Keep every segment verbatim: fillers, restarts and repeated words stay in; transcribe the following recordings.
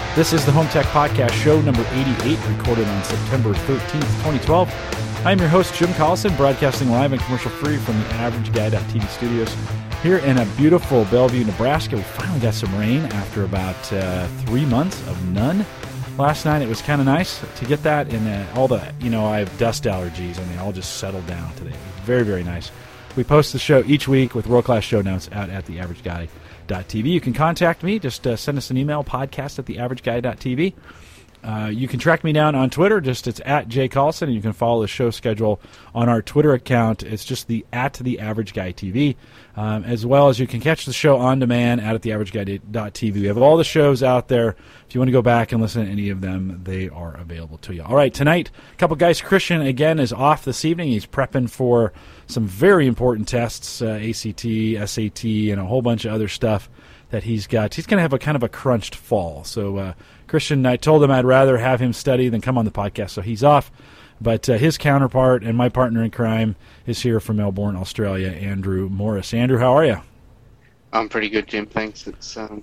This is the Home Tech Podcast, show number eighty-eight, recorded on September thirteenth, twenty twelve. I'm your host, Jim Collison, broadcasting live and commercial-free from the Average Guy dot T V studios here in a beautiful Bellevue, Nebraska. We finally got some rain after about uh, three months of none. Last night it was kind of nice to get that, and uh, all the, you know, I have dust allergies, and they all just settled down today. It was very, very nice. We post the show each week with world-class show notes out at the Average Guy dot T V. You can contact me. Just uh, send us an email, podcast at the Average Guy dot T V. Uh, you can track me down on Twitter. Just it's at Jay Collison, and you can follow the show schedule on our Twitter account. It's just the at the Average Guy T V, um, as well as you can catch the show on demand out at the Average Guy dot T V. We have all the shows out there. If you want to go back and listen to any of them, they are available to you. All right, tonight, a couple guys. Christian again is off this evening. He's prepping for some very important tests, uh, A C T, S A T, and a whole bunch of other stuff that he's got. He's going to have a kind of a crunched fall. So, uh, Christian, I told him I'd rather have him study than come on the podcast, so he's off. But uh, his counterpart and my partner in crime is here from Melbourne, Australia, Andrew Morris. Andrew, how are you? I'm pretty good, Jim. Thanks. It's um,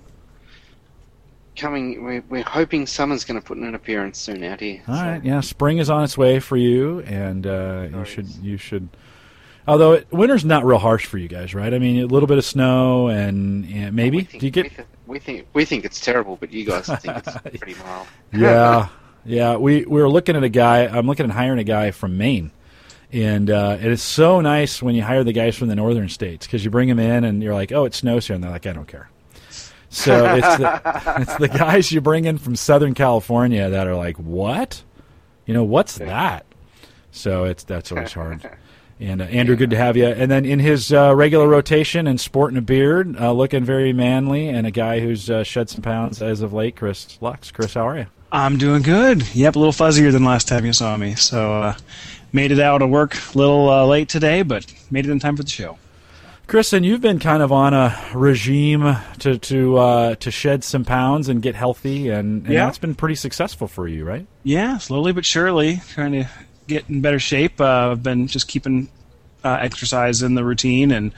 coming. We're, we're hoping summer's going to put in an appearance soon out here. All so. right, yeah, spring is on its way for you, and uh, you should you should. Although it, winter's not real harsh for you guys, right? I mean, a little bit of snow and, and maybe. We think, Do you get? We, th- we think we think it's terrible, but you guys think it's pretty mild. Yeah, yeah. We we were looking at a guy. I'm looking at hiring a guy from Maine, and uh, it is so nice when you hire the guys from the northern states because you bring them in and you're like, oh, it snows here, and they're like, I don't care. So it's the it's the guys you bring in from Southern California that are like, what? You know, what's that? So it's that's always hard. And uh, Andrew, good to have you. And then in his uh, regular rotation and sporting a beard, uh, looking very manly, and a guy who's uh, shed some pounds as of late, Chris Lux. Chris, how are you? I'm doing good. Yep, a little fuzzier than last time you saw me. So uh, made it out of work a little uh, late today, but made it in time for the show. Chris, and you've been kind of on a regime to to uh, to shed some pounds and get healthy, and, and yeah. that's been pretty successful for you, right? Yeah, slowly but surely, trying to get in better shape. Uh, I've been just keeping uh, exercise in the routine and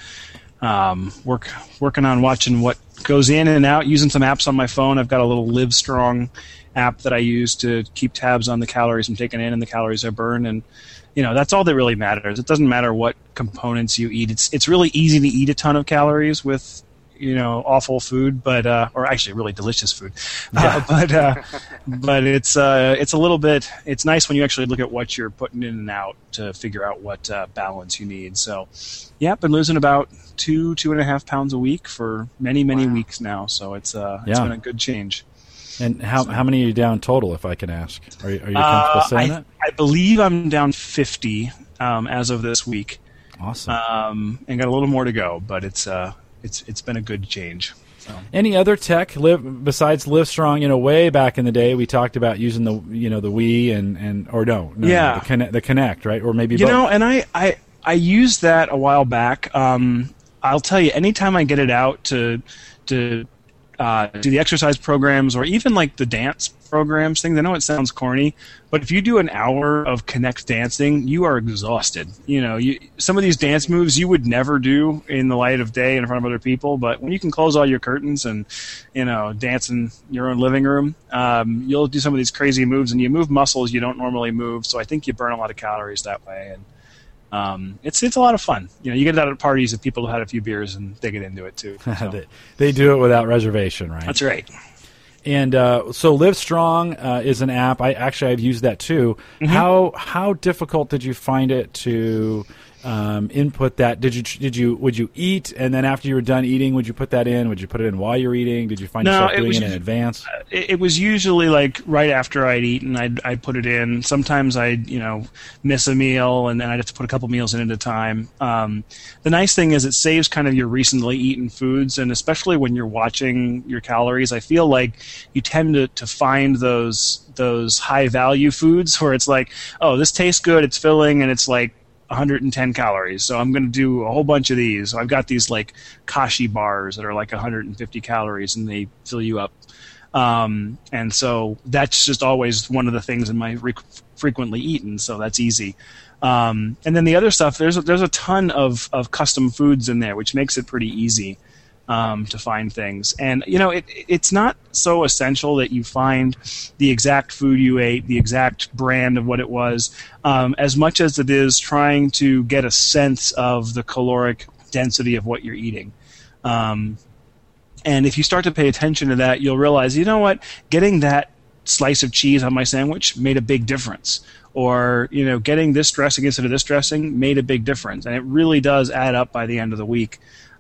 um, work working on watching what goes in and out, using some apps on my phone. I've got a little Livestrong app that I use to keep tabs on the calories I'm taking in and the calories I burn, and you know that's all that really matters. It doesn't matter what components you eat. It's it's really easy to eat a ton of calories with you know awful food, but uh, or actually really delicious food. Yeah. Uh, but uh, but it's uh, it's a little bit. It's nice when you actually look at what you're putting in and out to figure out what uh, balance you need. So yeah, I've been losing about two two and a half pounds a week for many many wow. weeks now. So it's uh it's yeah. been a good change. And how how many are you down total, if I can ask? Are you, are you comfortable uh, saying I, that? I believe I'm down fifty um, as of this week. Awesome. Um, and got a little more to go, but it's uh, it's it's been a good change. So. Any other tech live besides Livestrong? You know, way back in the day, we talked about using the you know the Wii and, and or no, no yeah, the Connect, the Connect, right? Or maybe you both. know, and I, I I used that a while back. Um, I'll tell you, anytime I get it out to to uh, do the exercise programs or even like the dance programs things. I know it sounds corny, but if you do an hour of Connect dancing, you are exhausted. You know, you, some of these dance moves you would never do in the light of day in front of other people, but when you can close all your curtains and, you know, dance in your own living room, um, you'll do some of these crazy moves, and you move muscles you don't normally move, so I think you burn a lot of calories that way, and Um, it's it's a lot of fun. You know, you get it out at parties if people have had a few beers and they get into it too. So. they, they do it without reservation, right? That's right. And uh, so Livestrong uh, is an app. I actually I've used that too. Mm-hmm. How how difficult did you find it to um, input that? Did you did you would you eat, and then after you were done eating, would you put that in? Would you put it in while you're eating? Did you find no, yourself it doing was, it in advance? It, it was usually like right after I'd eaten, I'd I'd put it in. Sometimes I'd you know miss a meal, and then I'd have to put a couple meals in at a time. Um, the nice thing is it saves kind of your recently eaten foods, and especially when you're watching your calories, I feel like you tend to, to find those those high value foods where it's like, oh, this tastes good, it's filling, and it's like one hundred ten calories, so I'm going to do a whole bunch of these. So I've got these like Kashi bars that are like one hundred fifty calories, and they fill you up. Um, and so that's just always one of the things in my rec- frequently eaten, so that's easy. Um, and then the other stuff, there's a, there's a ton of, of custom foods in there, which makes it pretty easy. um, to find things. And, you know, it, it's not so essential that you find the exact food you ate, the exact brand of what it was, um, as much as it is trying to get a sense of the caloric density of what you're eating. Um, and if you start to pay attention to that, you'll realize, you know what, getting that slice of cheese on my sandwich made a big difference. Or, you know, getting this dressing instead of this dressing made a big difference. And it really does add up by the end of the week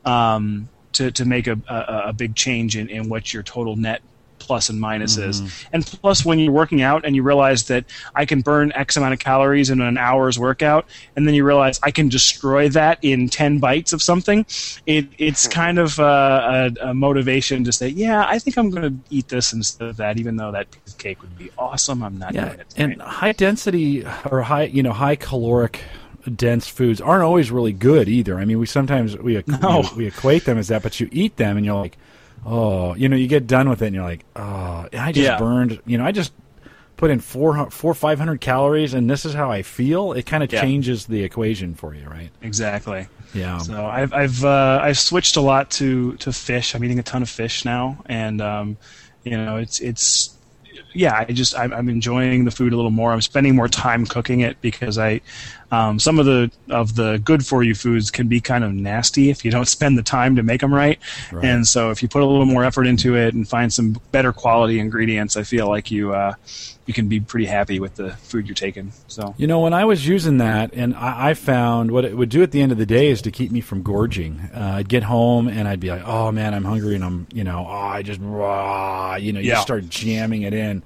um, to, to make a, a, a big change in, in what your total net plus and minus mm-hmm. is. And plus, when you're working out and you realize that I can burn X amount of calories in an hour's workout, and then you realize I can destroy that in ten bites of something, it, it's kind of uh, a, a motivation to say, yeah, I think I'm going to eat this instead of that, even though that piece of cake would be awesome. I'm not yeah, doing it tonight. And high density or high, you know, high caloric dense foods aren't always really good either. I mean, we sometimes we, no. we, we equate them as that, but you eat them and you're like, oh, you know, you get done with it and you're like, oh, I just yeah. burned, you know, I just put in four, four, five hundred calories, and this is how I feel. It kind of yeah. changes the equation for you, right? Exactly. Yeah. So I've I've uh, I've switched a lot to, to fish. I'm eating a ton of fish now, and um, you know, it's it's. Yeah, I just I'm, I'm enjoying the food a little more. I'm spending more time cooking it because I um, some of the of the good for you foods can be kind of nasty if you don't spend the time to make them right. right. And so if you put a little more effort into it and find some better quality ingredients, I feel like you uh, you can be pretty happy with the food you're taking. So you know, when I was using that, and I, I found what it would do at the end of the day is to keep me from gorging. Uh, I'd get home and I'd be like, oh man, I'm hungry, and I'm you know, oh, I just raw, you know, you yeah. just start jamming it in.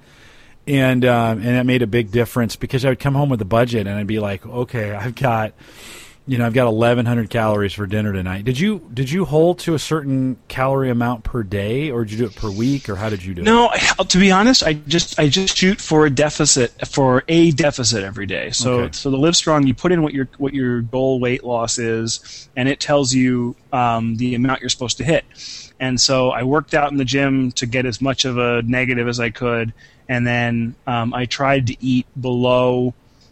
And um, and that made a big difference because I would come home with a budget and I'd be like, okay, I've got, you know, I've got eleven hundred calories for dinner tonight. Did you did you hold to a certain calorie amount per day, or did you do it per week, or how did you do no, it? No, to be honest, I just I just shoot for a deficit for a deficit every day. So okay. so the Livestrong, you put in what your what your goal weight loss is, and it tells you um, the amount you're supposed to hit. And so I worked out in the gym to get as much of a negative as I could. And then um, I tried to eat below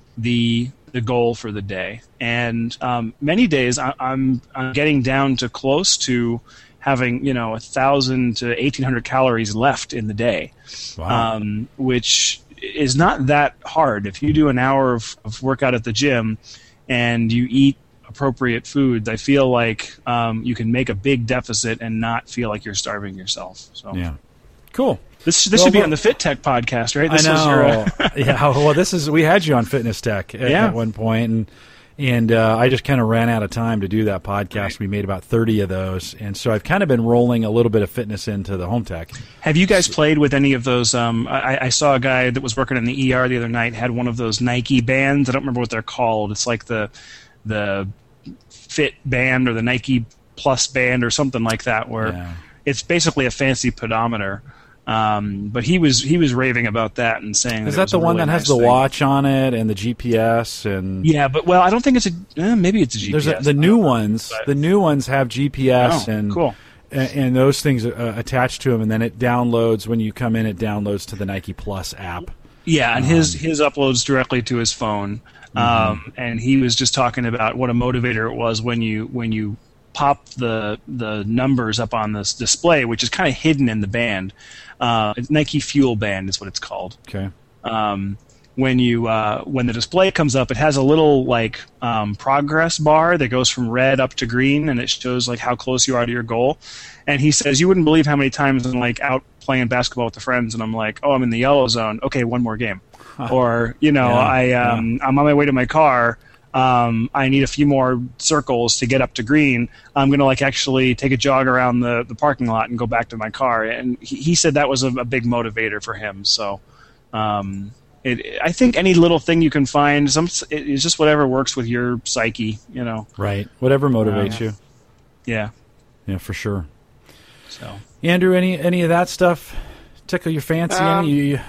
the the goal for the day. And um, many days I, I'm I'm getting down to close to having you know a thousand to eighteen hundred calories left in the day, wow. um, which is not that hard if you do an hour of, of workout at the gym and you eat appropriate foods. I feel like um, you can make a big deficit and not feel like you're starving yourself. So yeah, cool. This this well, should be well, on the Fit Tech podcast, right? This I know. Was your, uh... yeah. Well, this is we had you on Fitness Tech at, yeah. at one point, and and uh, I just kind of ran out of time to do that podcast. Right. We made about thirty of those, and so I've kind of been rolling a little bit of fitness into the Home Tech. Have you guys played with any of those? Um, I, I saw a guy that was working in the E R the other night had one of those Nike bands. I don't remember what they're called. It's like the the Fit band or the Nike Plus band or something like that, where yeah. it's basically a fancy pedometer. Um, but he was he was raving about that and saying is that, that the one really that has nice the thing. watch on it and the G P S and yeah, but well, I don't think it's a eh, maybe it's a G P S. There's a, the new ones. But... The new ones have G P S oh, and cool. and, and those things uh, attached to them, and then it downloads when you come in. It downloads to the Nike Plus app. Yeah, and um, his his uploads directly to his phone. Mm-hmm. Um, and he was just talking about what a motivator it was when you when you pop the the numbers up on this display, which is kind of hidden in the band. Uh, Nike Fuel Band is what it's called. Okay. Um, when you uh, when the display comes up, it has a little like um, progress bar that goes from red up to green, and it shows like how close you are to your goal. And he says, you wouldn't believe how many times I'm like out playing basketball with the friends, and I'm like, oh, I'm in the yellow zone. Okay, one more game. Huh. Or you know, yeah, I um, yeah. I'm on my way to my car. Um, I need a few more circles to get up to green. I'm going to like actually take a jog around the, the parking lot and go back to my car. And he, he said that was a, a big motivator for him. So um, it, I think any little thing you can find, some it's just whatever works with your psyche, you know. Right. Whatever motivates uh, you. Yeah. Yeah, for sure. So Andrew, any any of that stuff tickle your fancy? Um, any? You,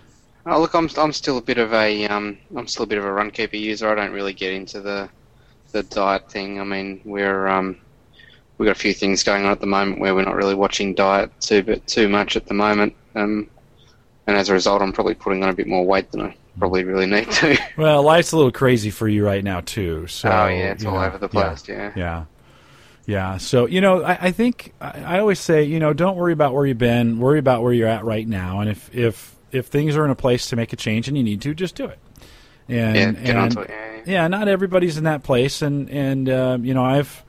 Oh, look, I'm I'm still a bit of a um I'm still a bit of a Runkeeper user. I don't really get into the the diet thing. I mean, we're um we've got a few things going on at the moment where we're not really watching diet too bit too much at the moment. Um, and as a result, I'm probably putting on a bit more weight than I probably really need to. Well, life's a little crazy for you right now too. So oh yeah, it's all know, over the place. Yeah. Yeah. Yeah. So, you know, I, I think I, I always say, you know, don't worry about where you've been. Worry about where you're at right now. And if if, if things are in a place to make a change and you need to, just do it. And, yeah, get and onto it. Yeah, yeah. yeah, not everybody's in that place. And, and uh, you know, I've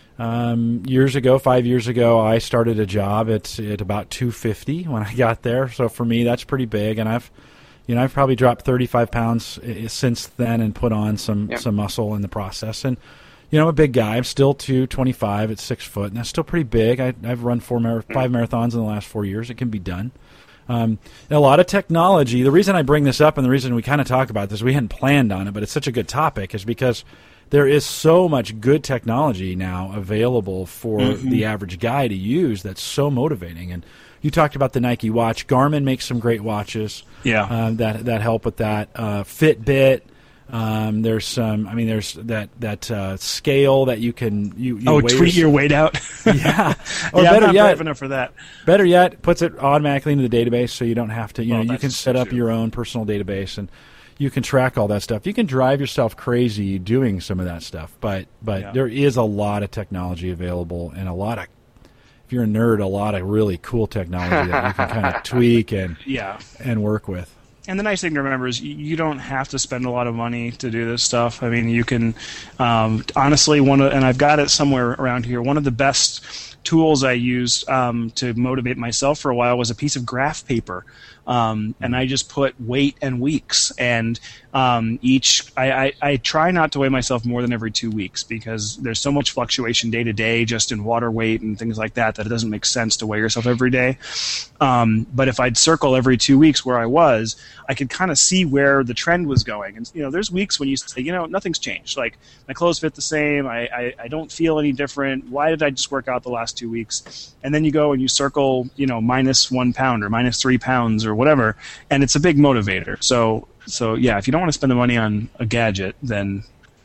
um, years ago, five years ago, I started a job at, at about two fifty when I got there. So for me, that's pretty big. And I've, you know, I've probably dropped thirty-five pounds since then and put on some, yep. some muscle in the process. And, you know, I'm a big guy. I'm still two twenty-five at six foot, and that's still pretty big. I, I've run four mar- five marathons in the last four years. It can be done. Um, a lot of technology. The reason I bring this up and the reason we kind of talk about this, we hadn't planned on it, but it's such a good topic, is because there is so much good technology now available for mm-hmm. the average guy to use that's so motivating. And you talked about the Nike watch. Garmin makes some great watches yeah. um, that that help with that. Uh, Fitbit. Um, there's some. I mean, there's that that uh, scale that you can you, you oh weigh tweet your weight out. yeah, or yeah, better I'm not yet, brave enough for that. Better yet, puts it automatically into the database, so you don't have to. You well, know, you can set up too. your own personal database, and you can track all that stuff. You can drive yourself crazy doing some of that stuff, but but yeah. there is a lot of technology available, and a lot of. If you're a nerd, a lot of really cool technology that you can kind of tweak and yeah. and work with. And the nice thing to remember is you don't have to spend a lot of money to do this stuff. I mean, you can um, honestly one of, and I've got it somewhere around here. One of the best tools I used um, to motivate myself for a while was a piece of graph paper. Um, and I just put weight and weeks, and um, each I, I, I try not to weigh myself more than every two weeks because there's so much fluctuation day to day just in water weight and things like that that it doesn't make sense to weigh yourself every day. Um, but if I'd circle every two weeks where I was, I could kind of see where the trend was going. And you know, there's weeks when you say, you know, nothing's changed. Like my clothes fit the same. I, I, I don't feel any different. Why did I just work out the last two weeks? And then you go and you circle, you know, minus one pound or minus three pounds or whatever, and it's a big motivator. So, so yeah, if you don't want to spend the money on a gadget, then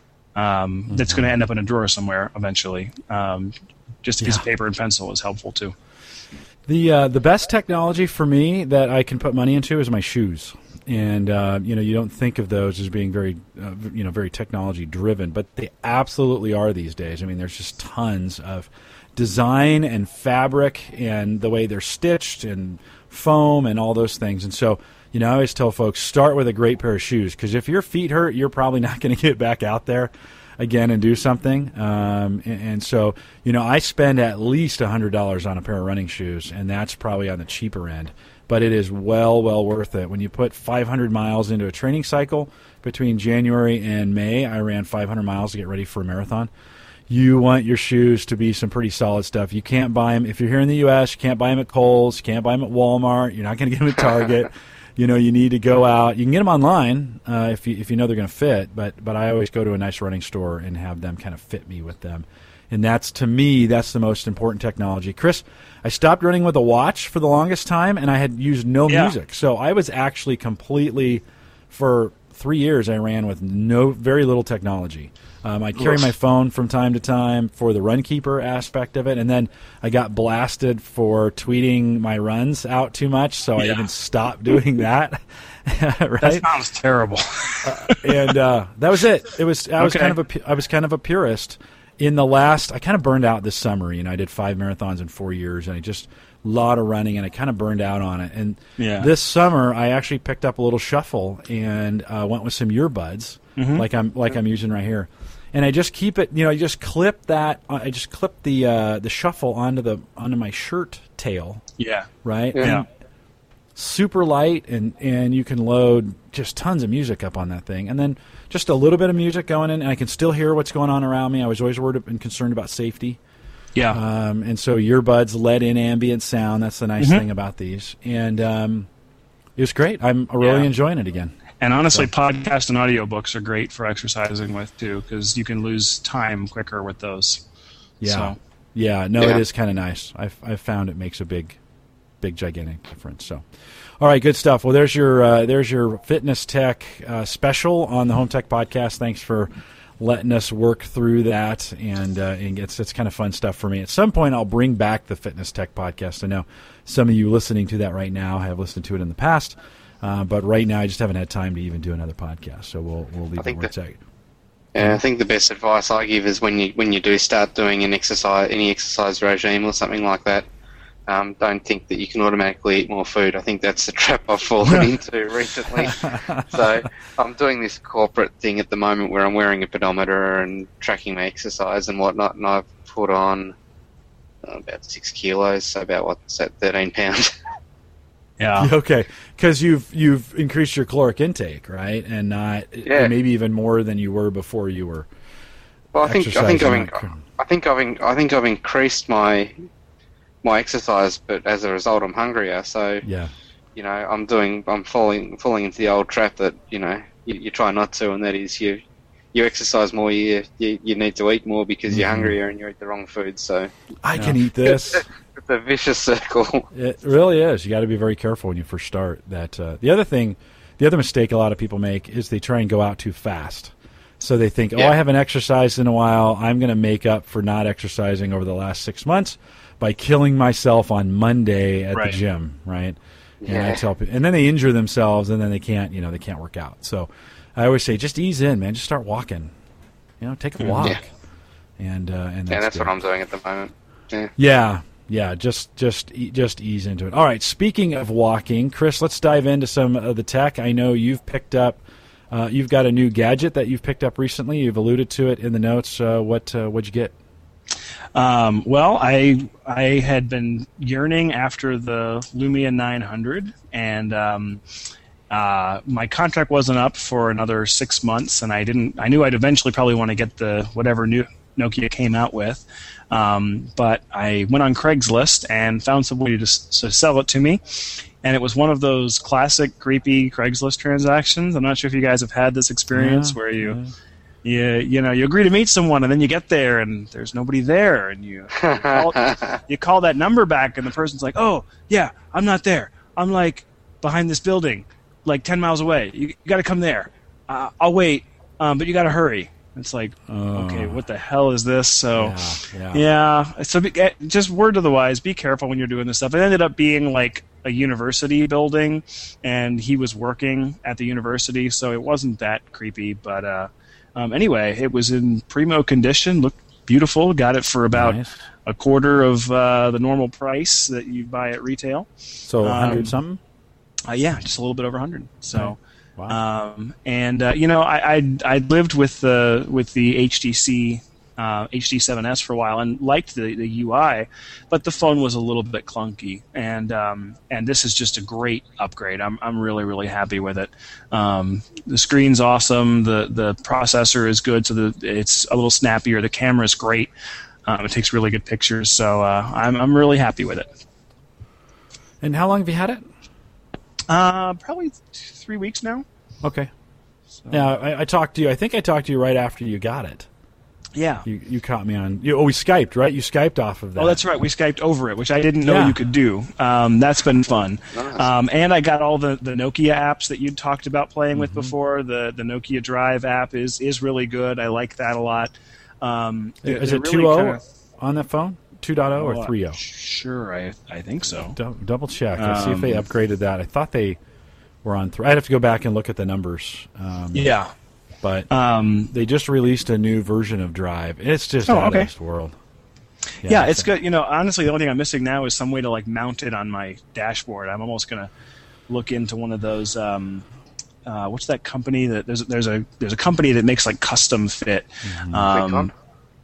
um, mm-hmm. that's going to end up in a drawer somewhere eventually. Um, just a piece yeah. of paper and pencil is helpful too. The uh, the best technology for me that I can put money into is my shoes, and uh, you know you don't think of those as being very uh, you know very technology driven, but they absolutely are these days. I mean, there's just tons of design and fabric and the way they're stitched and foam and all those things. And so, you know, I always tell folks, start with a great pair of shoes, because if your feet hurt, you're probably not going to get back out there again and do something. Um, and, and so, you know, I spend at least one hundred dollars on a pair of running shoes, and that's probably on the cheaper end. But it is well, well worth it. When you put five hundred miles into a training cycle, between January and May, I ran five hundred miles to get ready for a marathon. You want your shoes to be some pretty solid stuff. You can't buy them, if you're here in the U S, you can't buy them at Kohl's, you can't buy them at Walmart, you're not going to get them at Target. You know, you need to go out. You can get them online uh, if you if you know they're going to fit, but but I always go to a nice running store and have them kind of fit me with them. And that's, to me, that's the most important technology. Chris, I stopped running with a watch for the longest time, and I had used no yeah. music. So I was actually completely, for three years, I ran with no very little technology. Um, I carry my phone from time to time for the Runkeeper aspect of it, and then I got blasted for tweeting my runs out too much, so yeah. I even stopped doing that. Right? That sounds terrible. uh, and uh, that was it. It was I was okay. kind of a I was kind of a purist. In the last, I kind of burned out this summer. You know, I did five marathons in four years, and I just a lot of running, and I kind of burned out on it. And yeah. this summer, I actually picked up a little shuffle and uh, went with some earbuds, mm-hmm. like I'm like I'm using right here. And I just keep it, you know, I just clip that. I just clip the uh, the shuffle onto the onto my shirt tail. Yeah. Right. Yeah. And super light, and, and you can load just tons of music up on that thing, and then just a little bit of music going in, and I can still hear what's going on around me. I was always worried and concerned about safety. Yeah. Um, and so earbuds let in ambient sound. That's the nice mm-hmm. thing about these, and um, it was great. I'm really yeah. enjoying it again. And honestly, so. podcasts and audiobooks are great for exercising with, too, because you can lose time quicker with those. Yeah. So. Yeah. No, yeah. it is kind of nice. I've, I've found it makes a big, big, gigantic difference. So, all right, good stuff. Well, there's your uh, there's your fitness tech uh, special on the Home Tech Podcast. Thanks for letting us work through that, and, uh, and it's, it's kind of fun stuff for me. At some point, I'll bring back the Fitness Tech Podcast. I know some of you listening to that right now have listened to it in the past. Uh, but right now, I just haven't had time to even do another podcast, so we'll we'll leave I it think where it's the, at. Yeah, I think the best advice I give is when you when you do start doing an exercise, any exercise regime or something like that, um, don't think that you can automatically eat more food. I think that's the trap I've fallen into recently. So I'm doing this corporate thing at the moment where I'm wearing a pedometer and tracking my exercise and whatnot, and I've put on uh, about six kilos, so about what's that, thirteen pounds. Yeah. Okay, because you've you've increased your caloric intake, right, and not Yeah. maybe even more than you were before you were. Well, I think I think I've exercising, in, I think I've in, I think I've increased my my exercise, but as a result, I'm hungrier. So Yeah. you know, I'm doing I'm falling falling into the old trap that you know you, you try not to, and that is you you exercise more, you you, you need to eat more because you're Mhm. hungrier and you eat the wrong food. So I can eat this. it's a vicious circle. It really is. You got to be very careful when you first start. That uh, the other thing, the other mistake a lot of people make is they try and go out too fast. So they think, oh, Yeah. I haven't exercised in a while. I'm going to make up for not exercising over the last six months by killing myself on Monday at Right. the gym, right? And Yeah. I tell people, and then they injure themselves, and then they can't, you know, they can't work out. So I always say, just ease in, man. Just start walking. You know, take a walk. Yeah. And uh, and that's, Yeah, that's good. what I'm doing at the moment. Yeah. Yeah, yeah, just just e- just ease into it. All right, speaking of walking, Chris, let's dive into some of the tech. I know you've picked up, uh, you've got a new gadget that you've picked up recently. You've alluded to it in the notes. Uh, what uh, what'd you get? Um, well, I I had been yearning after the Lumia nine hundred, and um, uh, my contract wasn't up for another six months, and I didn't. I knew I'd eventually probably want to get the whatever new Nokia came out with, um, but I went on Craigslist and found somebody to, s- to sell it to me. And it was one of those classic creepy Craigslist transactions. I'm not sure if you guys have had this experience Yeah, where you. yeah. You, you know, you agree to meet someone, and then you get there, and there's nobody there, and you you call, you call that number back, and the person's like, "Oh, yeah, I'm not there. I'm like behind this building, like ten miles away. You, you got to come there. Uh, I'll wait, um, but you got to hurry." It's like, Oh. okay, what the hell is this? So, Yeah, yeah. yeah. So be, eh, just word to the wise, be careful when you're doing this stuff. It ended up being like a university building, and he was working at the university, so it wasn't that creepy. But uh, um, anyway, it was in primo condition, looked beautiful. Got it for about Nice. a quarter of uh, the normal price that you buy at retail. So a hundred Um, something. Uh, yeah, just a little bit over one hundred. So. Wow. Um, and uh, you know, I I I lived with the with the H T C uh, H D seven S for a while and liked the, the U I, but the phone was a little bit clunky. And um, and this is just a great upgrade. I'm I'm really really happy with it. Um, the screen's awesome. The the processor is good, so the it's a little snappier. The camera's great. Um, it takes really good pictures. So uh, I'm I'm really happy with it. And how long have you had it? Uh, probably th- three weeks now. Okay. Now I, I talked to you. I think I talked to you right after you got it. Yeah. You you caught me on. You, oh, we Skyped, right? You Skyped off of that. Oh, that's right. We Skyped over it, which I didn't know Yeah. you could do. Um, that's been fun. Nice. Um, and I got all the, the Nokia apps that you'd talked about playing with Mm-hmm. before. The the Nokia Drive app is, is really good. I like that a lot. Um, they're- Is they're it really two oh kinda- on that phone? two point oh Oh, or three oh? Sure, I I think so. Dou- Double check. Let's see if they Um, upgraded that. I thought they were on three. I'd have to go back and look at the numbers. Um, Yeah. But Um, they just released a new version of Drive. It's just Oh, out okay. of this world. yeah, it's good. You know, honestly, the only thing I'm missing now is some way to like mount it on my dashboard. I'm almost gonna look into one of those. Um, uh, what's that company that there's there's a there's a company that makes like custom fit. Um,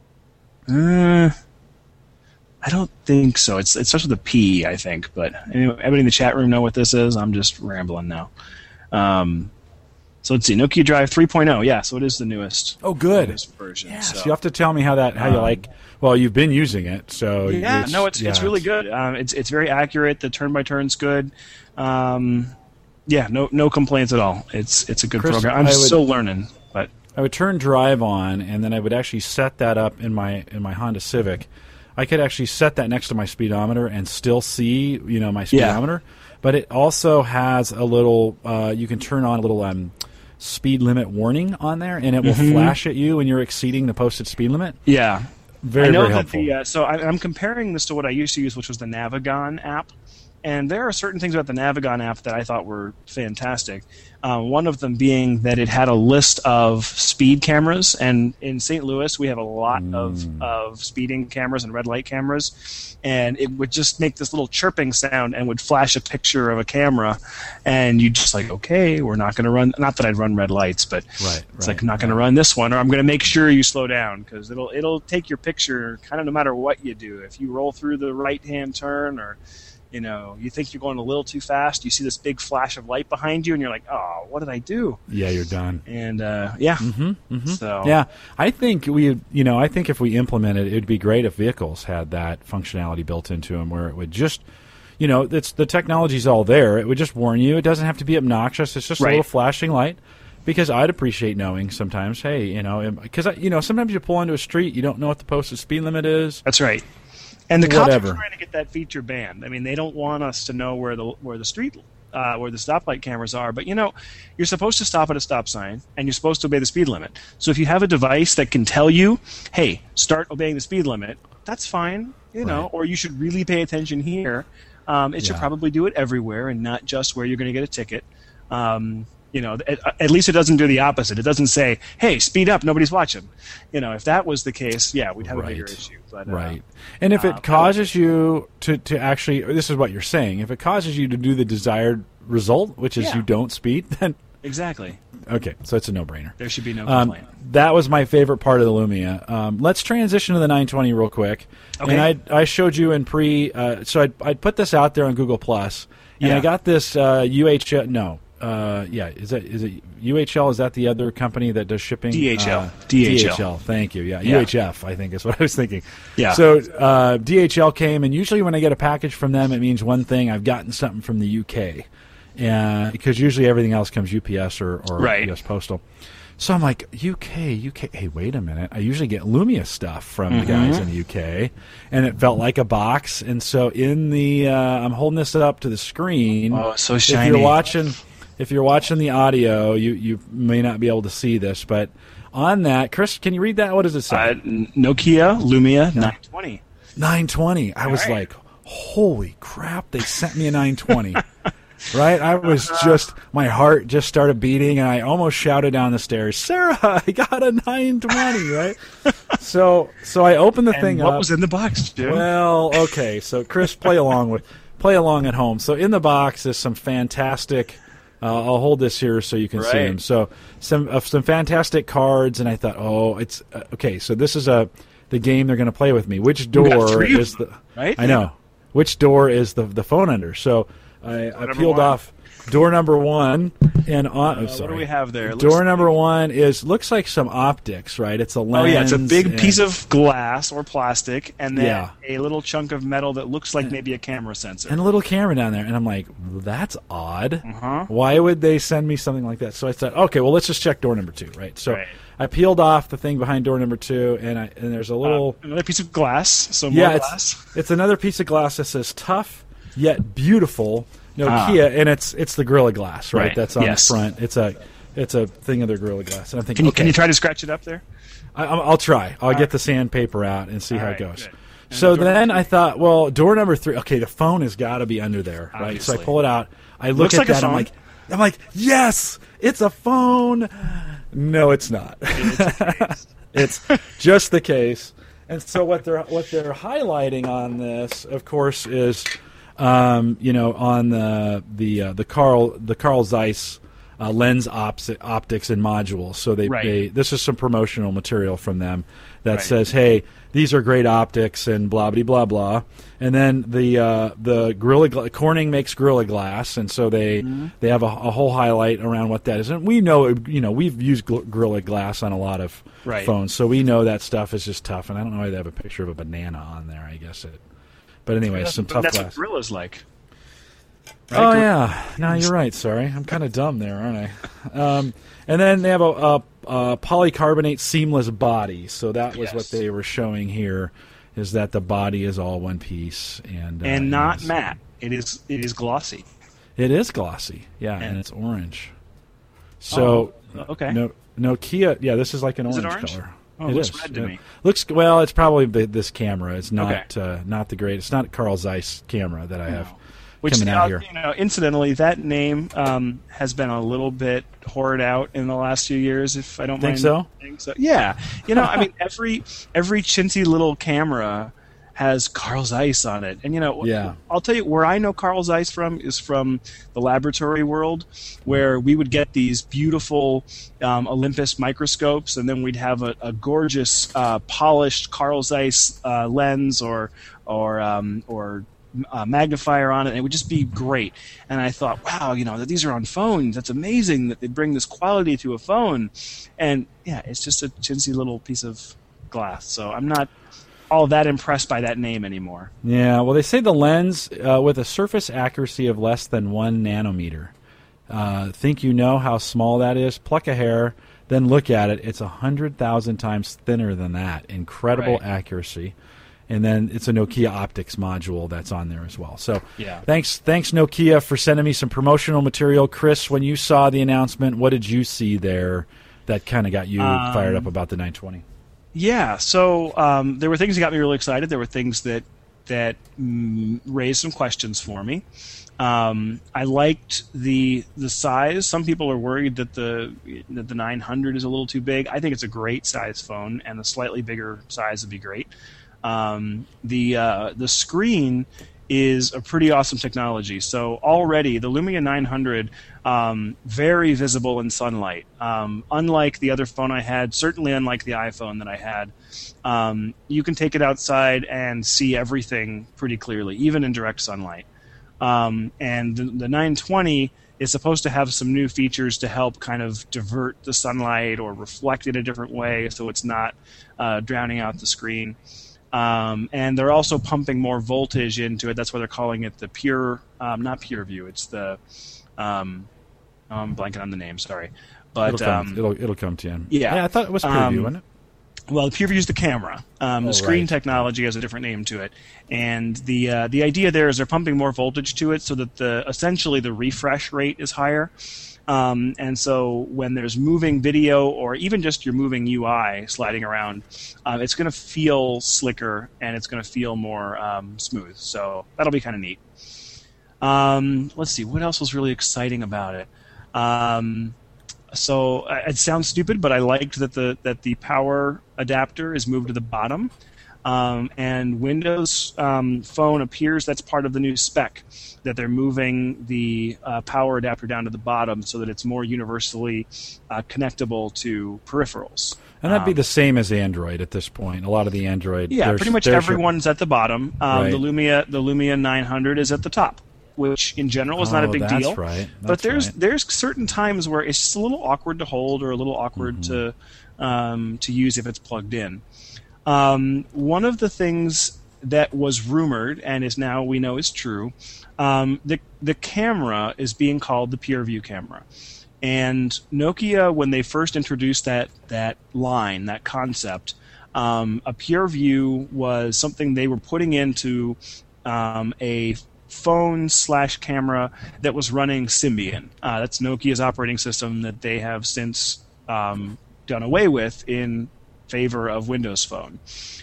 uh, I don't think so. It's it starts with a P, I think. But anyway, everybody in the chat room know what this is. I'm just rambling now. Um, so let's see, Nokia Drive three point oh. Yeah, so it is the newest. Oh, good. newest version. Yeah, so. so you have to tell me how that how you Um, like. Well, you've been using it, so Yeah, no, it's yeah, it's really good. Um, it's it's very accurate. The turn by turn's good. Um, yeah, no no complaints at all. It's it's a good Chris, program. I'm I would- still learning, but I would turn Drive on, and then I would actually set that up in my in my Honda Civic. I could actually set that next to my speedometer and still see, you know, my Yeah. speedometer. But it also has a little. Uh, you can turn on a little um, speed limit warning on there, and it will Mhm. flash at you when you're exceeding the posted speed limit. yeah. Very I know very that helpful. the uh, so I, I'm comparing this to what I used to use, which was the Navigon app. And there are certain things about the Navigon app that I thought were fantastic. Uh, one of them being that it had a list of speed cameras, and in Saint Louis we have a lot mm. of, of speeding cameras and red light cameras, and it would just make this little chirping sound and would flash a picture of a camera, and you just like, okay, we're not going to run, not that I'd run red lights, but right, it's right, like, I'm not going right. to run this one, or I'm going to make sure you slow down, because it'll, it'll take your picture kind of no matter what you do. If you roll through the right-hand turn, or you know, you think you're going a little too fast, you see this big flash of light behind you, and you're like, oh, what did I do? Yeah, you're done. And, uh, yeah. Mm-hmm, mm-hmm. So. Yeah, I think we, you know, I think if we implemented it, it'd be great if vehicles had that functionality built into them where it would just, you know, it's the technology's all there. It would just warn you. It doesn't have to be obnoxious. It's just right. a little flashing light. Because I'd appreciate knowing sometimes, hey, you know, because, you know, sometimes you pull into a street, you don't know what the posted speed limit is. That's right. And the cops Whatever. are trying to get that feature banned. I mean, they don't want us to know where the where the street uh, where the stoplight cameras are. But you know, you're supposed to stop at a stop sign, and you're supposed to obey the speed limit. So if you have a device that can tell you, "Hey, start obeying the speed limit," that's fine. You know, Right. or you should really pay attention here. Um, it should Yeah. probably do it everywhere, and not just where you're going to get a ticket. Um, You know, at, at least it doesn't do the opposite. It doesn't say, "Hey, speed up, nobody's watching." You know, if that was the case, yeah, we'd have Right. a bigger issue. But, uh, Right. And if uh, it causes you to, to actually, this is what you're saying, if it causes you to do the desired result, which is Yeah. you don't speed, then exactly, okay, so it's a no-brainer. there should be no Um, complaint. that was my favorite part of the Lumia. Um, let's transition to the nine twenty real quick. Okay. And I I showed you in pre, uh, so I'd, I'd put this out there on Google Plus, and Yeah. I got this uh, U H L, no, uh, yeah, is that is it U H L? Is that the other company that does shipping? D H L. Uh, D H L. D H L. Thank you. Yeah, Yeah. U H F. I think is what I was thinking. Yeah. So uh, D H L came, and usually when I get a package from them, it means one thing: I've gotten something from the U K, uh, because usually everything else comes U P S or, or Right. U S Postal. So I'm like, U K, U K. Hey, wait a minute. I usually get Lumia stuff from the guys in the U K, and it felt like a box. And so in the, uh, I'm holding this up to the screen. Oh, so If shiny. you're watching, if you're watching the audio, you you may not be able to see this, but on that, Chris, can you read that? What does it say? Uh, Nokia Lumia nine twenty. nine twenty. I was right. like, holy crap! They sent me a nine twenty. Right, I was just, my heart just started beating, and I almost shouted down the stairs, "Sarah, I got a nine twenty!" Right, so so I opened the And thing what up. was in the box, Jim? Well, okay, so Chris, play along with, play along at home. So in the box is some fantastic. Uh, I'll hold this here so you can see Right. them. So some uh, some fantastic cards, and I thought, oh, it's uh, okay. So this is a the game they're going to play with me. Which got door three of is the? them, right? I know. Which door is the the phone under? So I, I number peeled one. off door number one, and on. Oh, Uh, sorry. what do we have there? It Door looks- number one is looks like some optics, right? It's a Oh lens. yeah, it's a big and- piece of glass or plastic, and then Yeah. a little chunk of metal that looks like maybe a camera sensor. and a little camera down there, and I'm like, that's odd. Uh-huh. Why would they send me something like that? So I said, okay, well, let's just check door number two, right? So Right. I peeled off the thing behind door number two, and I and there's a little, Uh, another piece of glass. So more yeah, glass. it's it's another piece of glass that says tough yet beautiful Nokia, Ah. and it's it's the Gorilla Glass, right? Right, That's on yes. the front. It's a it's a thing of their Gorilla Glass, and I'm thinking, Can you, okay, can you try to scratch it up there? I, I'll I'll try. I'll get the sandpaper out and see All how right, it goes. good. And So door then number I thought, well, door number three. Okay, the phone has got to be under there, right? So I Obviously. pull it out. I look Looks at like a that. I'm phone. like, I'm like, yes, it's a phone. No, it's not. It's just the case. And so what they're what they're highlighting on this, of course, is um, you know on the the uh, the Carl the Carl Zeiss uh, lens ops, optics and modules. So they, Right. they this is some promotional material from them that Right. says, hey, these are great optics and blah blah blah blah. And then the uh, the Gorilla Gla- Corning makes Gorilla Glass, and so they Mm-hmm. they have a, a whole highlight around what that is. And we know you know we've used Gl- Gorilla Glass on a lot of Right. phones, so we know that stuff is just tough. And I don't know why they have a picture of a banana on there. I guess it. But anyway, That's, some tough that's glass. what Gorilla's like. Oh yeah, no, you're right. Sorry, I'm kind of dumb there, aren't I? Um, and then they have a, a, a polycarbonate seamless body. So that was Yes. what they were showing here, is that the body is all one piece and uh, And not it's- matte. It is it is glossy. It is glossy, yeah, and, And- it's orange. So Oh, okay. no, Nokia, yeah, this is like an Is it orange, orange? color. Oh, it looks red to yeah. me. Looks well. It's probably the, this camera. It's not Okay. uh, not the great. It's not Carl Zeiss camera that I have. Which, coming out uh, here. You know, incidentally, that name um, has been a little bit hoarded out in the last few years. If I don't Think mind so? saying so. Yeah, you know, I mean, every every chintzy little camera has Carl Zeiss on it, and you know, Yeah. I'll tell you where I know Carl Zeiss from is from the laboratory world, where we would get these beautiful um, Olympus microscopes, and then we'd have a, a gorgeous uh, polished Carl Zeiss uh, lens or or um, or uh, magnifier on it, and it would just be great. And I thought, wow, you know, that these are on phones. That's amazing that they bring this quality to a phone. And yeah, it's just a chintzy little piece of glass. So I'm not all that impressed by that name anymore. Yeah, well, they say the lens uh, with a surface accuracy of less than one nanometer. Uh, think you know how small that is? Pluck a hair, then look at it. It's one hundred thousand times thinner than that. Incredible Right. accuracy. And then it's a Nokia optics module that's on there as well. So Yeah. thanks, thanks Nokia for sending me some promotional material. Chris, when you saw the announcement, what did you see there that kind of got you Um, fired up about the nine twenty? Yeah, so um, there were things that got me really excited. There were things that that mm, raised some questions for me. Um, I liked the the size. Some people are worried that the that the nine hundred is a little too big. I think it's a great size phone, and a slightly bigger size would be great. Um, the uh, the screen is a pretty awesome technology. So already the Lumia nine hundred, um, very visible in sunlight. Um, unlike the other phone I had, certainly unlike the iPhone that I had, um, you can take it outside and see everything pretty clearly, even in direct sunlight. Um, and the, the nine twenty is supposed to have some new features to help kind of divert the sunlight or reflect it a different way so it's not uh, drowning out the screen. Um, and they're also pumping more voltage into it. That's why they're calling it the Pure, um, not Pure View. It's the, um, oh, I'm blanking on the name. Sorry, but It'll come, um, it'll, it'll come to you. yeah. yeah, I thought it was preview, Um, wasn't it? well, the PureView is the camera. Um, Oh, the screen right. technology has a different name to it, and the uh, the idea there is they're pumping more voltage to it so that the essentially the refresh rate is higher. Um, and so when there's moving video or even just your moving U I sliding around, um, it's going to feel slicker and it's going to feel more um, smooth. So that'll be kind of neat. Um, let's see, what else was really exciting about it? Um, so uh, it sounds stupid, but I liked that the that the power adapter is moved to the bottom. Um, and Windows um, Phone appears that's part of the new spec, that they're moving the uh, power adapter down to the bottom so that it's more universally uh, connectable to peripherals. And that'd be Um, the same as Android at this point. A lot of the Android. Yeah, there's- pretty much there's your- everyone's at the bottom. Um, Right. The Lumia the Lumia nine hundred is at the top, which in general is not a Oh, big that's deal. right. But That's there's right. there's certain times where it's just a little awkward to hold or a little awkward Mm-hmm. to um, to use if it's plugged in. Um, one of the things that was rumored and is now we know is true, um, the the camera is being called the PureView camera. And Nokia, when they first introduced that that line, that concept, um, a PureView was something they were putting into um, a phone slash camera that was running Symbian. Uh, that's Nokia's operating system that they have since um, done away with in favor of Windows Phone.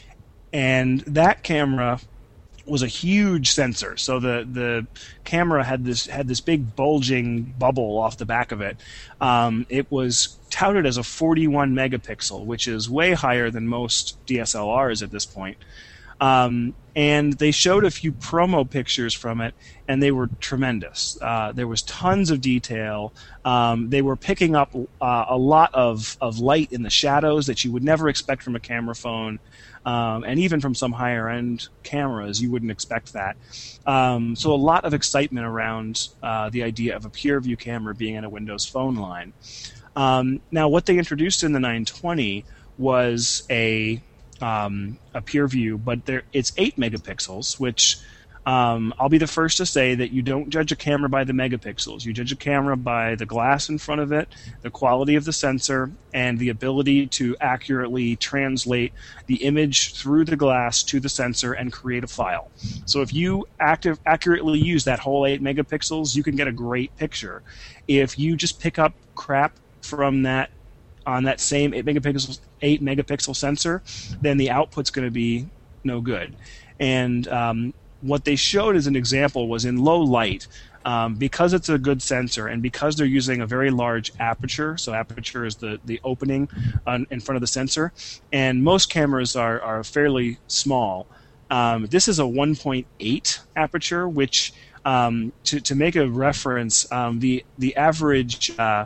And that camera was a huge sensor. So the, the camera had this had this big bulging bubble off the back of it. Um, it was touted as a forty-one megapixel, which is way higher than most D S L Rs at this point. Um, and they showed a few promo pictures from it, and they were tremendous. Uh, there was tons of detail. Um, they were picking up uh, a lot of, of light in the shadows that you would never expect from a camera phone. Um, and even from some higher-end cameras, you wouldn't expect that. Um, so a lot of excitement around uh, the idea of a PureView camera being in a Windows Phone line. Um, now, what they introduced in the nine twenty was a um, a PureView, but there, it's eight megapixels, which um, I'll be the first to say that you don't judge a camera by the megapixels. You judge a camera by the glass in front of it, the quality of the sensor, and the ability to accurately translate the image through the glass to the sensor and create a file. So if you active, accurately use that whole eight megapixels, you can get a great picture. If you just pick up crap from that on that same eight megapixel, eight megapixel sensor, then the output's going to be no good. And um, what they showed as an example was in low light. Um, because it's a good sensor and because they're using a very large aperture, so aperture is the, the opening on, in front of the sensor, and most cameras are, are fairly small. Um, this is a one point eight aperture, which, um, to, to make a reference, um, the, the average uh,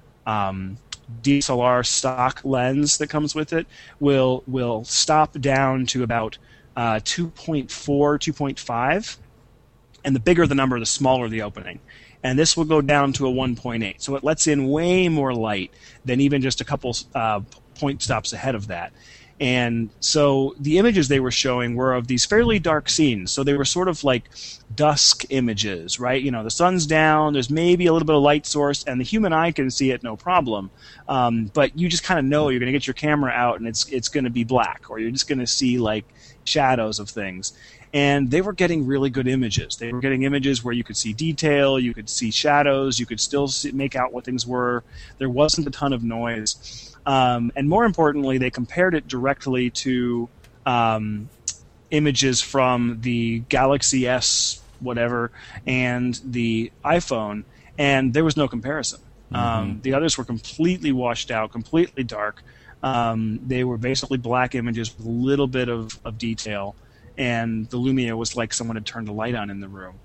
um, D S L R stock lens that comes with it will, will stop down to about uh, two point four, two point five. And the bigger the number, the smaller the opening. And this will go down to a one point eight. So it lets in way more light than even just a couple uh, point stops ahead of that. And so the images they were showing were of these fairly dark scenes. So they were sort of like dusk images, right? You know, the sun's down, there's maybe a little bit of light source, and the human eye can see it no problem. Um, but you just kind of know you're going to get your camera out and it's it's going to be black, or you're just going to see like shadows of things. And they were getting really good images. They were getting images where you could see detail, you could see shadows, you could still see, make out what things were. There wasn't a ton of noise. Um, and more importantly, they compared it directly to um, images from the Galaxy S whatever and the iPhone, and there was no comparison. Mm-hmm. Um, the others were completely washed out, completely dark. Um, they were basically black images with a little bit of, of detail. And the Lumia was like someone had turned a light on in the room.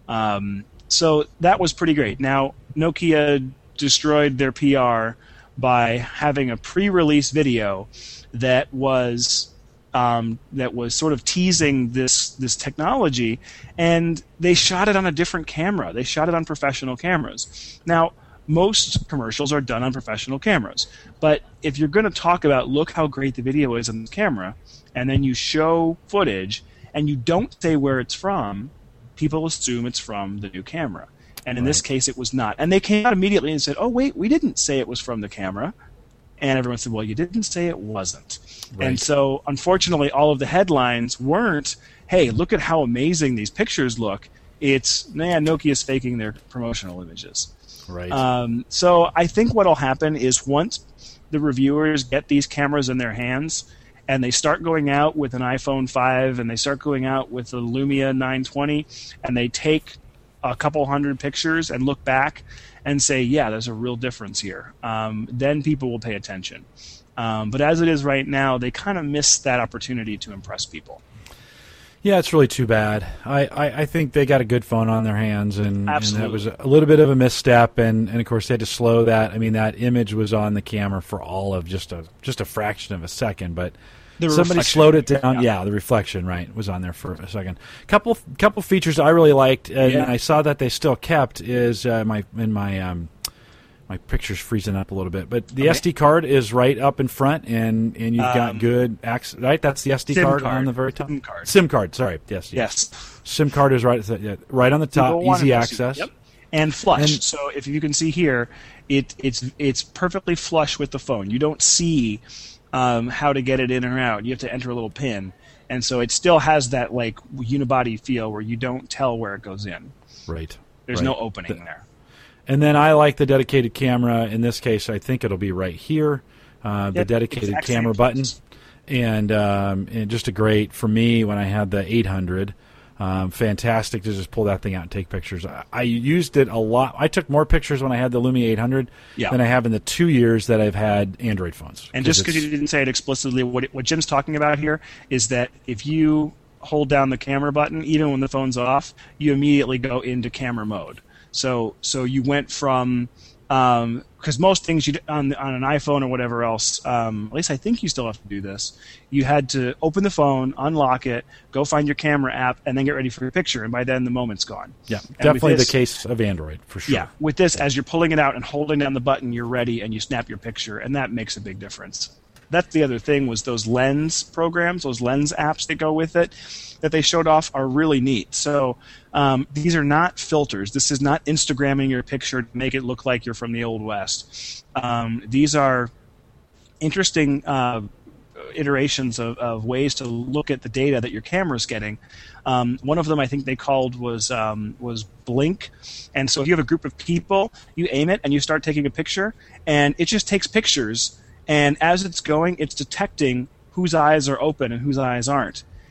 Um, so that was pretty great. Now, Nokia destroyed their P R by having a pre-release video that was um, that was sort of teasing this this technology, and they shot it on a different camera. They shot it on professional cameras. Now, most commercials are done on professional cameras, but if you're going to talk about look how great the video is on the camera, and then you show footage and you don't say where it's from, people assume it's from the new camera. And in right. this case, it was not. And they came out immediately and said, oh, wait, we didn't say it was from the camera. And everyone said, well, you didn't say it wasn't. Right. And so, unfortunately, all of the headlines weren't, hey, look at how amazing these pictures look. It's, nah, Nokia's faking their promotional images. Right. Um, so I think what will happen is once the reviewers get these cameras in their hands and they start going out with an iPhone five and they start going out with the Lumia nine twenty and they take a couple hundred pictures and look back and say, yeah, there's a real difference here, um, then people will pay attention. Um, but as it is right now, they kind of miss that opportunity to impress people. Yeah, it's really too bad. I, I, I think they got a good phone on their hands, and, and that was a little bit of a misstep, and, and of course they had to slow that. I mean, that image was on the camera for all of just a just a fraction of a second, but the somebody reflection. slowed it down. Yeah. yeah, the reflection, right, was on there for a second. Couple couple features I really liked, and Yeah. I saw that they still kept is uh, my in my um, my picture's freezing up a little bit, but the Okay. S D card is right up in front, and, and you've got Um, good access. Right, that's the S D SIM card, card. on the very top. SIM card. SIM card. Sorry, yes, Yes. SIM card is right, yeah, right on the top, People want easy it. access. Yep. And flush. And- so if you can see here, it it's it's perfectly flush with the phone. You don't see um, how to get it in or out. You have to enter a little pin, and so it still has that like unibody feel where you don't tell where it goes in. Right. There's right. no opening The- there. And then I like the dedicated camera. In this case, I think it'll be right here, uh, the Yep, dedicated exact camera same button. place. And, um, and just a great, for me, when I had the eight hundred, um, fantastic to just pull that thing out and take pictures. I, I used it a lot. I took more pictures when I had the Lumia eight hundred Yeah. than I have in the two years that I've had Android phones. And just because it's- you didn't say it explicitly, what it, what Jim's talking about here is that if you hold down the camera button, even when the phone's off, you immediately go into camera mode. So so you went from um, because most things you on on an iPhone or whatever else, um, at least I think you still have to do this. You had to open the phone, unlock it, go find your camera app, and then get ready for your picture. And by then, the moment's gone. yeah, And with definitely this- the case of Android, for sure. Yeah, with this, as you're pulling it out and holding down the button, you're ready, and you snap your picture, and that makes a big difference. That's the other thing was those lens programs, those lens apps that go with it, that they showed off are really neat. So um, these are not filters. This is not Instagramming your picture to make it look like you're from the Old West. Um, these are interesting uh, iterations of, of ways to look at the data that your camera's getting. Um, one of them I think they called was um, was Blink. And so if you have a group of people, you aim it and you start taking a picture, and it just takes pictures. And as it's going, it's detecting whose eyes are open and whose eyes aren't.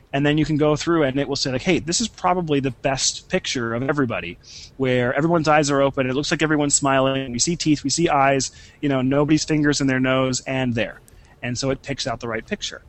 and then you can go through and it will say like, hey, this is probably the best picture of everybody, where everyone's eyes are open, it looks like everyone's smiling, we see teeth, we see eyes, you know, nobody's fingers in their nose, and there. And so it picks out the right picture.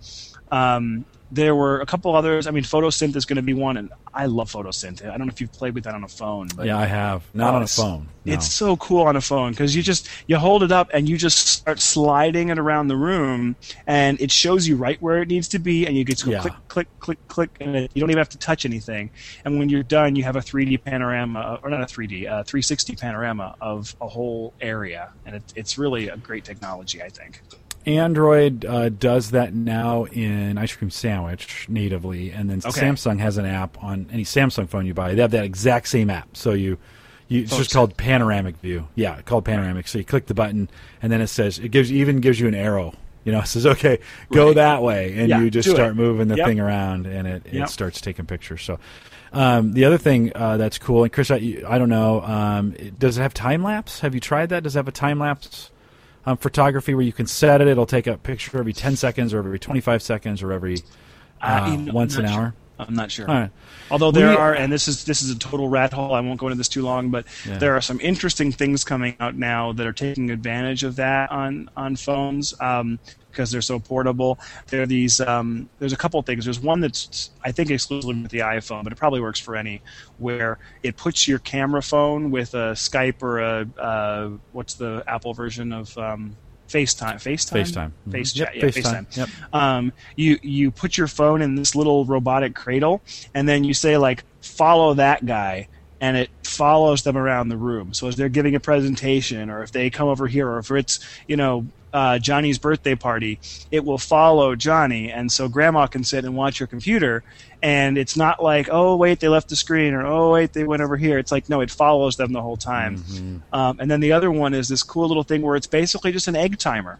Um, there were a couple others. I mean, PhotoSynth is going to be one, and I love PhotoSynth. I don't know if you've played with that on a phone. But yeah, I have. Not oh, on a phone. No. It's so cool on a phone because you just you hold it up and you just start sliding it around the room, and it shows you right where it needs to be, and you get to go Yeah. click, click, click, click, and it, you don't even have to touch anything. And when you're done, you have a three D panorama, or not a three D, a three sixty panorama of a whole area, and it, it's really a great technology, I think. Android uh, does that now in Ice Cream Sandwich natively, and then Okay. Samsung has an app on any Samsung phone you buy. They have that exact same app. So you, you it's Oh, just it's- called Panoramic View. Yeah, called Panoramic. So you click the button, and then it says it gives even gives you an arrow. You know, it says okay, go Right. that way, and Yeah, you just do start it. moving the Yep. thing around, and it, it Yep. starts taking pictures. So. Um, the other thing uh, that's cool, and Chris, I, I don't know, um, it- does it have time lapse? Have you tried that? Does it have a time lapse? Um, photography where you can set it, it'll take a picture every ten seconds or every twenty-five seconds or every uh, Uh, you know, once I'm an not hour. sure. I'm not sure. All right. Although there We- are, and this is this is a total rat hole. I won't go into this too long, but Yeah. there are some interesting things coming out now that are taking advantage of that on on phones um, because they're so portable. There are these. Um, there's a couple of things. There's one that's I think exclusively with the iPhone, but it probably works for any. Where it puts your camera phone with a Skype or a uh, what's the Apple version of um, FaceTime? FaceTime. FaceTime. Mhm. Face Yep, chat. Yeah, FaceTime. FaceTime. Yep. Um, you you put your phone in this little robotic cradle, and then you say like, follow that guy, and it follows them around the room. So as they're giving a presentation, or if they come over here, or if it's you know uh, Johnny's birthday party, it will follow Johnny, and so Grandma can sit and watch your computer. And it's not like, oh wait, they left the screen, or oh wait, they went over here. It's like, no, it follows them the whole time. Mm-hmm. Um, and then the other one is this cool little thing where it's basically just an egg timer,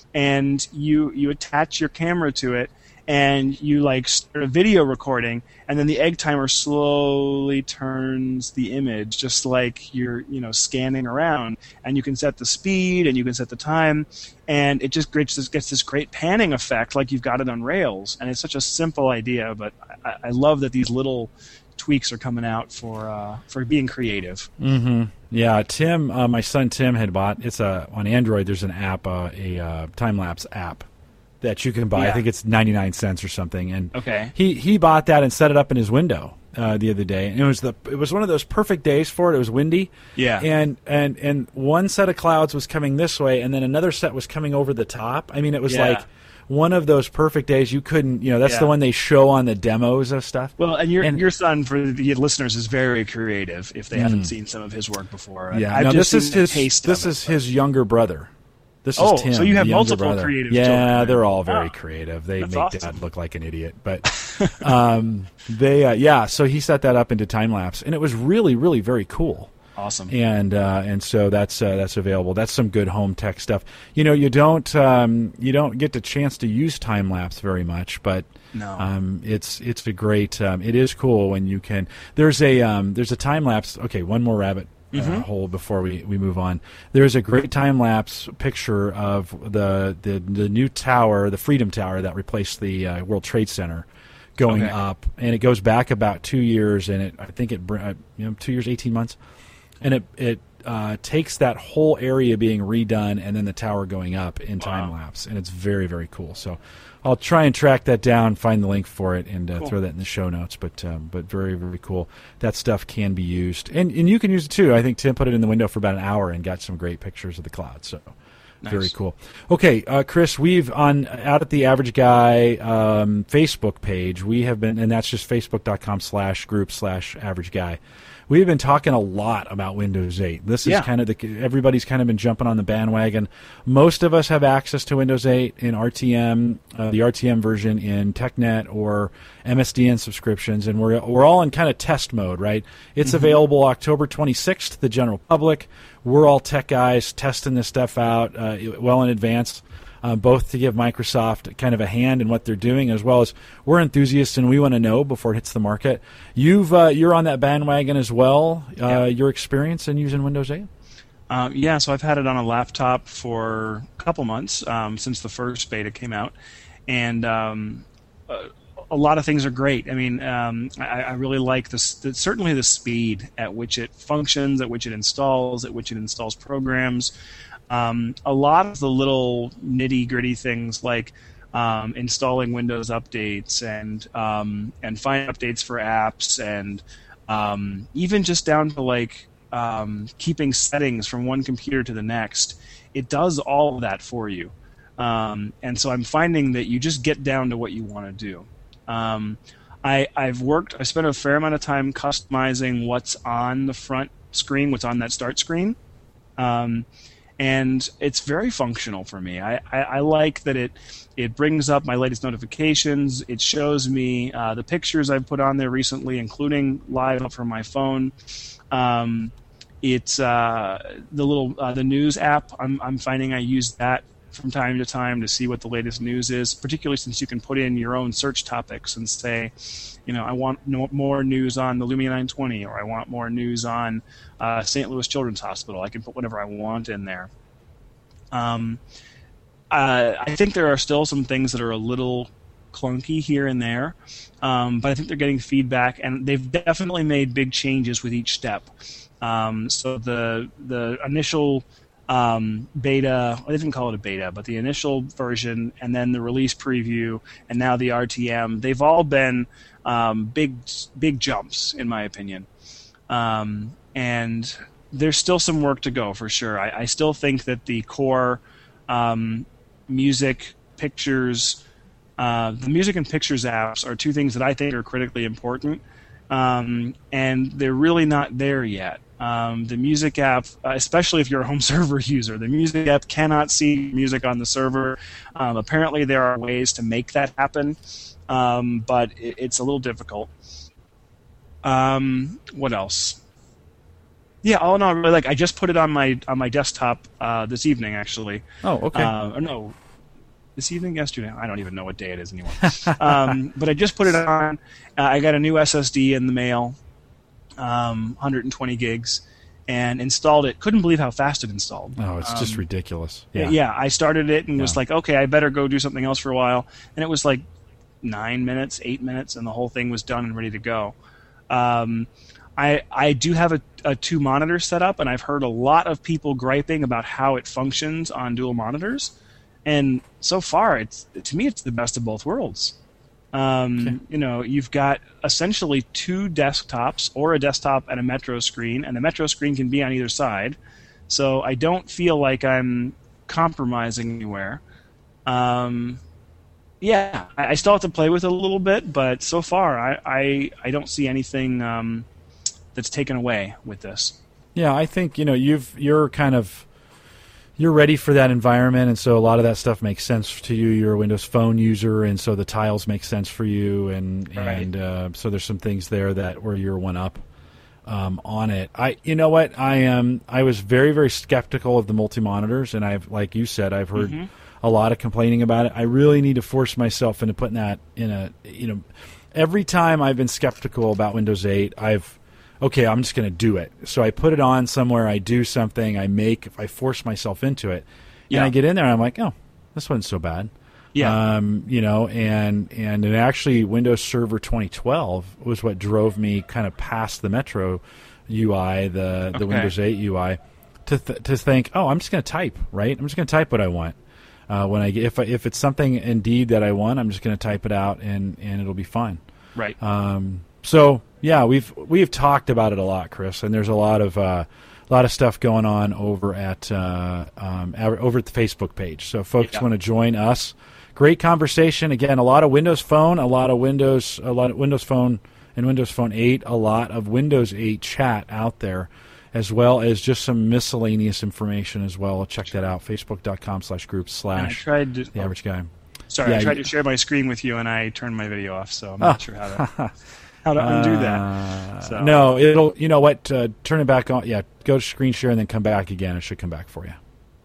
and you you attach your camera to it, and you like start a video recording, and then the egg timer slowly turns the image, just like you're you know scanning around, and you can set the speed and you can set the time, and it just gets this, gets this great panning effect, like you've got it on rails. And it's such a simple idea, but I, I love that these little tweaks are coming out for uh, for being creative. Mm-hmm. Yeah, Tim, uh, my son Tim had bought. It's a on Android. There's an app, uh, a uh, time lapse app that you can buy. Yeah. I think it's ninety-nine cents or something. And Okay. he he bought that and set it up in his window uh, the other day. And it was the it was one of those perfect days for it. It was windy. Yeah. And and and one set of clouds was coming this way, and then another set was coming over the top. I mean, it was Yeah. like one of those perfect days you couldn't. You know, that's Yeah. the one they show on the demos of stuff. Well, and your And- your son, for the listeners, is very creative. If they haven't seen some of his work before, And Yeah, I've no, just this is seen a his. taste This of is it, his younger brother. This Oh, is Tim. so you have the younger multiple brother. creative Yeah, children. they're all very Oh, creative. They that's make awesome. Dad look like an idiot, but um, they uh, yeah. So he set that up into time lapse, and it was really, really very cool. but awesome. And uh, and so that's uh, that's available. That's some good home tech stuff. You know, you don't um, you don't get the chance to use time lapse very much, but No. um, it's it's a great. Um, it is cool when you can. There's a um, there's a time lapse. Okay, one more rabbit uh, hole before we, we move on. There's a great time lapse picture of the, the the new tower, the Freedom Tower that replaced the uh, World Trade Center, going Okay. up, and it goes back about two years, and it I think it br- uh, you know two years, eighteen months. And it it uh, takes that whole area being redone and then the tower going up in time lapse, and it's very, very cool. So I'll try and track that down, find the link for it, and uh, Cool. throw that in the show notes. But um, but very, very cool. That stuff can be used, and and you can use it too. I think Tim put it in the window for about an hour and got some great pictures of the clouds. So. Very Nice. cool. Okay, uh, Chris, we've on out at the Average Guy um, Facebook page. We have been, and that's just facebook.com slash group slash Average Guy. We've been talking a lot about Windows eight. This is Yeah. kind of the everybody's kind of been jumping on the bandwagon. Most of us have access to Windows eight in R T M, uh, the R T M version in TechNet or M S D N subscriptions, and we're we're all in kind of test mode, right? It's available October twenty-sixth to the general public. We're all tech guys testing this stuff out uh, well in advance. Uh, both to give Microsoft kind of a hand in what they're doing, as well as we're enthusiasts and we want to know before it hits the market. You've uh, you're on that bandwagon as well. Uh, Yeah. Your experience in using Windows eight? Um, yeah, so I've had it on a laptop for a couple months um, since the first beta came out, and um, uh, a lot of things are great. I mean, um, I, I really like this. The, certainly the speed at which it functions, at which it installs, at which it installs programs. Um, a lot of the little nitty gritty things like um, installing Windows updates and um, and find updates for apps, and um, even just down to like um, keeping settings from one computer to the next. It does all of that for you. Um, and so I'm finding that you just get down to what you want to do. Um, I, I've worked, I spent a fair amount of time customizing what's on the front screen, what's on that start screen. Um, and it's very functional for me. I, I, I like that it it brings up my latest notifications. It shows me uh, the pictures I've put on there recently, including live up from my phone. Um, it's uh, the little uh, the news app. I'm I'm finding I use that from time to time to see what the latest news is, particularly since you can put in your own search topics and say, you know, I want no, more news on the Lumia nine twenty, or I want more news on uh, Saint Louis Children's Hospital. I can put whatever I want in there. Um, uh, I think there are still some things that are a little clunky here and there, um, but I think they're getting feedback, and they've definitely made big changes with each step. Um, so the the initial Um, beta, I didn't call it a beta, but the initial version, and then the release preview, and now the R T M, they've all been um, big big jumps, in my opinion. Um, and there's still some work to go, for sure. I, I still think that the core um, music, pictures, uh, the music and pictures apps are two things that I think are critically important, um, and they're really not there yet. Um, the music app, uh, especially if you're a home server user, the music app cannot see music on the server. Um, apparently there are ways to make that happen, um, but it, it's a little difficult. Um, what else? Yeah, all in all, really, like I just put it on my on my desktop uh, this evening, actually. Oh, okay. Uh, or no, this evening, yesterday. I don't even know what day it is anymore. um, but I just put it on. Uh, I got a new S S D in the mail. Um, one hundred twenty gigs, and installed it. Couldn't believe how fast it installed. Oh, it's um, just ridiculous. Yeah. Yeah, I started it and yeah. was like, okay, I better go do something else for a while. And it was like nine minutes, eight minutes, and the whole thing was done and ready to go. Um, I I do have a, a two monitor setup, and I've heard a lot of people griping about how it functions on dual monitors. And so far, it's to me, it's the best of both worlds. Um, okay. You know, you've got essentially two desktops, or a desktop and a Metro screen, and the Metro screen can be on either side. So I don't feel like I'm compromising anywhere. Um, yeah, I, I still have to play with it a little bit, but so far I, I, I don't see anything um, that's taken away with this. Yeah, I think you know you've you're kind of. You're ready for that environment, and so a lot of that stuff makes sense to you. You're a Windows Phone user, and so the tiles make sense for you, and right. and uh, so there's some things there that where you're one up um, on it. I, you know what, I am. I was very very skeptical of the multi monitors, and I've, like you said, I've heard mm-hmm. a lot of complaining about it. I really need to force myself into putting that in a, you know, every time I've been skeptical about Windows eight, I've okay, I'm just going to do it. So I put it on somewhere, I do something, I make, I force myself into it, yeah. and I get in there and I'm like, oh, this wasn't so bad. Yeah. Um, you know, and and it actually, Windows Server twenty twelve was what drove me kind of past the Metro U I, the, the okay. Windows eight U I, to th- to think, oh, I'm just going to type, right? I'm just going to type what I want. Uh, when I get, if I, if it's something indeed that I want, I'm just going to type it out and, and it'll be fine. Right. Um, so yeah, we've we've talked about it a lot, Chris, and there's a lot of uh, a lot of stuff going on over at uh, um, over at the Facebook page. So if folks yeah. want to join us, great conversation. Again, a lot of Windows Phone, a lot of Windows, a lot of Windows Phone and Windows Phone eight, a lot of Windows eight chat out there, as well as just some miscellaneous information as well. Check that out. Facebook.com slash group slash tried to, the average guy. Sorry, yeah, I tried you, to share my screen with you, and I turned my video off, so I'm not oh. sure how to how to undo uh, that. So. No, it'll. You know what? Uh, turn it back on. Yeah, go to screen share and then come back again. It should come back for you.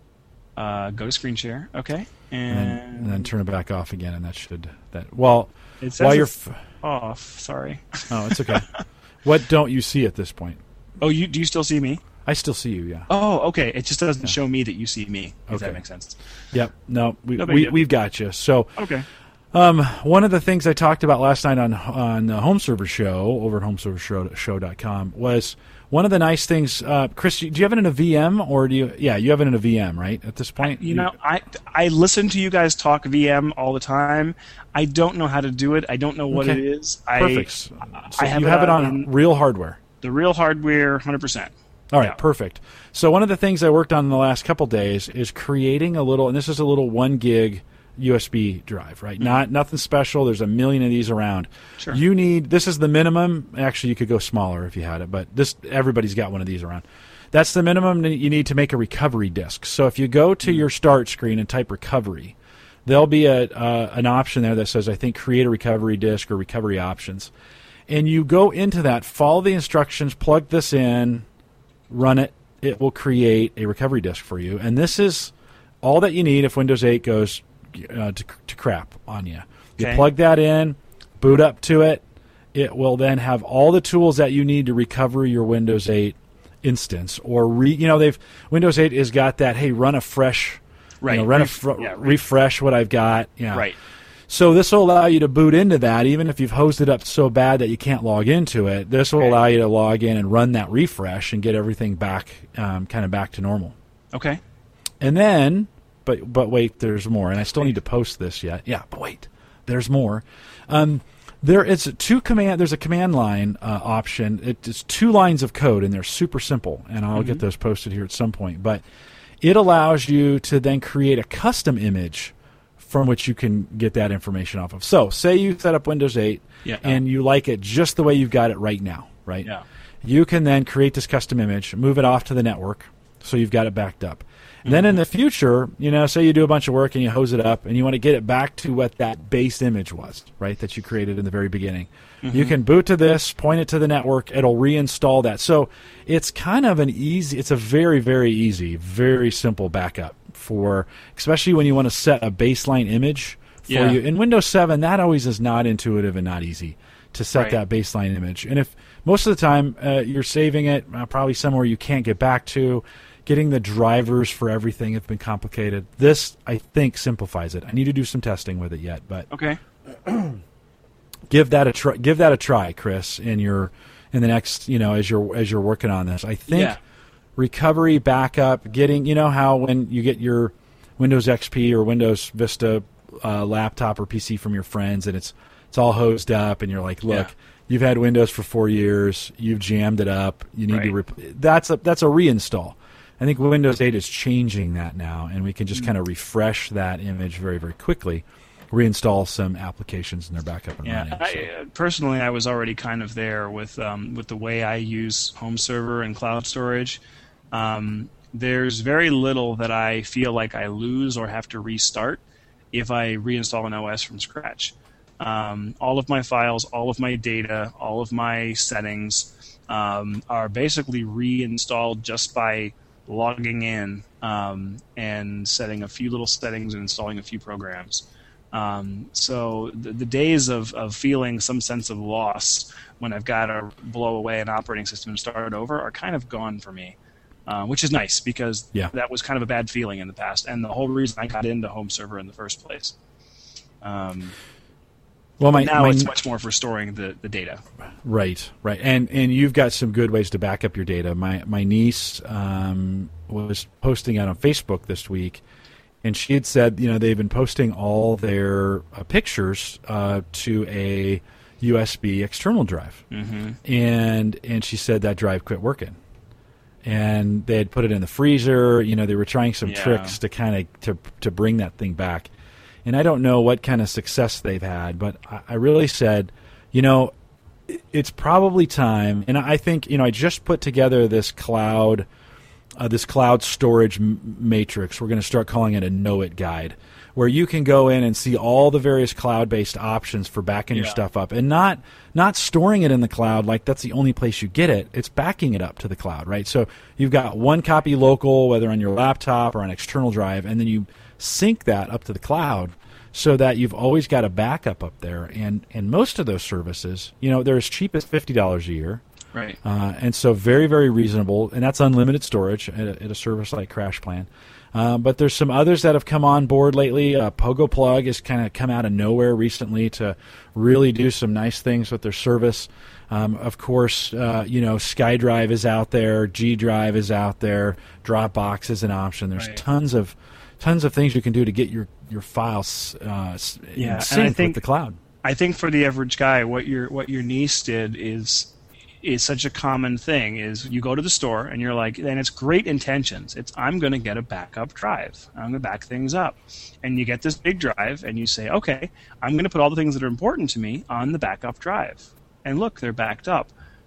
Uh, go to screen share. Okay, and, and, then, and then turn it back off again, and that should that. Well, it says while you're it's f- off. Sorry. Oh, it's okay. What don't you see at this point? Oh, you do you still see me? I still see you, yeah. Oh, okay. It just doesn't yeah. show me that you see me. If okay. that makes sense. Yep. No, we, no we we've got you. So okay. Um, one of the things I talked about last night on on the Home Server Show over at home server show dot com was one of the nice things. Uh, Chris, do you have it in a V M or do you? Yeah, you have it in a V M, right? At this point, I, you know, I I listen to you guys talk V M all the time. I don't know how to do it. I don't know what okay. it is. Perfect. I, So I have you it have it on, on real hardware. The real hardware, one hundred percent. All right, yeah. perfect. So one of the things I worked on in the last couple days is creating a little, and this is a little one gig U S B drive, right? Mm-hmm. Not nothing special. There's a million of these around. Sure. You need, this is the minimum. Actually, you could go smaller if you had it, but this everybody's got one of these around. That's the minimum that you need to make a recovery disk. So if you go to mm-hmm. your start screen and type recovery, there'll be a uh, an option there that says, I think, create a recovery disk or recovery options. And you go into that, follow the instructions, plug this in, run it. It will create a recovery disk for you. And this is all that you need if Windows eight goes uh, to, to crap on you. You okay. plug that in, boot up to it. It will then have all the tools that you need to recover your Windows eight instance. Or, re, you know, they've Windows eight has got that, hey, run a fresh, right. you know, run Ref- a fr- yeah, right. refresh what I've got. Yeah. Right. So this will allow you to boot into that, even if you've hosed it up so bad that you can't log into it. This will okay. allow you to log in and run that refresh and get everything back, um, kind of back to normal. Okay. And then, but but wait, there's more, and I still need to post this yet. Yeah, but wait, there's more. Um, there is a two command. There's a command line uh, option. It's two lines of code, and they're super simple. And I'll mm-hmm. get those posted here at some point. But it allows you to then create a custom image from which you can get that information off of. So, say you set up Windows eight, yeah. and you like it just the way you've got it right now, right? Yeah. You can then create this custom image, move it off to the network, so you've got it backed up. Mm-hmm. Then in the future, you know, say you do a bunch of work and you hose it up, and you want to get it back to what that base image was, right, that you created in the very beginning. Mm-hmm. You can boot to this, point it to the network, it'll reinstall that. So it's kind of an easy, it's a very, very easy, very simple backup for, especially when you want to set a baseline image for yeah. you. In Windows seven, that always is not intuitive and not easy to set right. that baseline image. And if most of the time uh, you're saving it uh, probably somewhere you can't get back to, getting the drivers for everything have been complicated. This, I think, simplifies it. I need to do some testing with it yet, but okay. give that a try. Give that a try, Chris, in your in the next, you know, as you're as you're working on this. I think yeah. recovery, backup, getting, you know how when you get your Windows X P or Windows Vista uh, laptop or P C from your friends and it's it's all hosed up and you're like, look, yeah. you've had Windows for four years, you've jammed it up, you need right. to rep- that's a that's a reinstall. I think Windows eight is changing that now, and we can just mm-hmm. kind of refresh that image very, very quickly, reinstall some applications, and they're back up and yeah, running. I, so. uh, personally, I was already kind of there with um, with the way I use home server and cloud storage. Um, there's very little that I feel like I lose or have to restart if I reinstall an O S from scratch. Um, all of my files, all of my data, all of my settings um, are basically reinstalled just by logging in um, and setting a few little settings and installing a few programs. Um, so the, the days of, of feeling some sense of loss when I've got to blow away an operating system and start over are kind of gone for me, uh, which is nice because yeah. that was kind of a bad feeling in the past and the whole reason I got into home server in the first place. Um, Well, my, now my, it's much more for storing the, the data. Right, right, and and you've got some good ways to back up your data. My my niece um, was posting out on Facebook this week, and she had said, you know, they've been posting all their uh, pictures uh, to a U S B external drive, mm-hmm. and and she said that drive quit working, and they had put it in the freezer. You know, they were trying some yeah. tricks to kind of to to bring that thing back. And I don't know what kind of success they've had, but I really said, you know, it's probably time. And I think, you know, I just put together this cloud, uh, this cloud storage m- matrix. We're going to start calling it a Know It guide, where you can go in and see all the various cloud-based options for backing yeah. your stuff up, and not not storing it in the cloud like that's the only place you get it. It's backing it up to the cloud, right? So you've got one copy local, whether on your laptop or on external drive, and then you sync that up to the cloud so that you've always got a backup up there. And and most of those services, you know, they're as cheap as fifty dollars a year. Right. Uh, and so very, very reasonable. And that's unlimited storage at a, at a service like CrashPlan. Uh, but there's some others that have come on board lately. Uh, Pogo Plug has kind of come out of nowhere recently to really do some nice things with their service. Um, of course, uh, you know, SkyDrive is out there, G Drive is out there, Dropbox is an option. There's right. tons of tons of things you can do to get your your files uh, yeah, in sync think, with the cloud. I think for the average guy, what your what your niece did is is such a common thing. Is you go to the store and you're like, and it's great intentions. It's I'm going to get a backup drive. I'm going to back things up, and you get this big drive and you say, okay, I'm going to put all the things that are important to me on the backup drive. And look, they're backed up.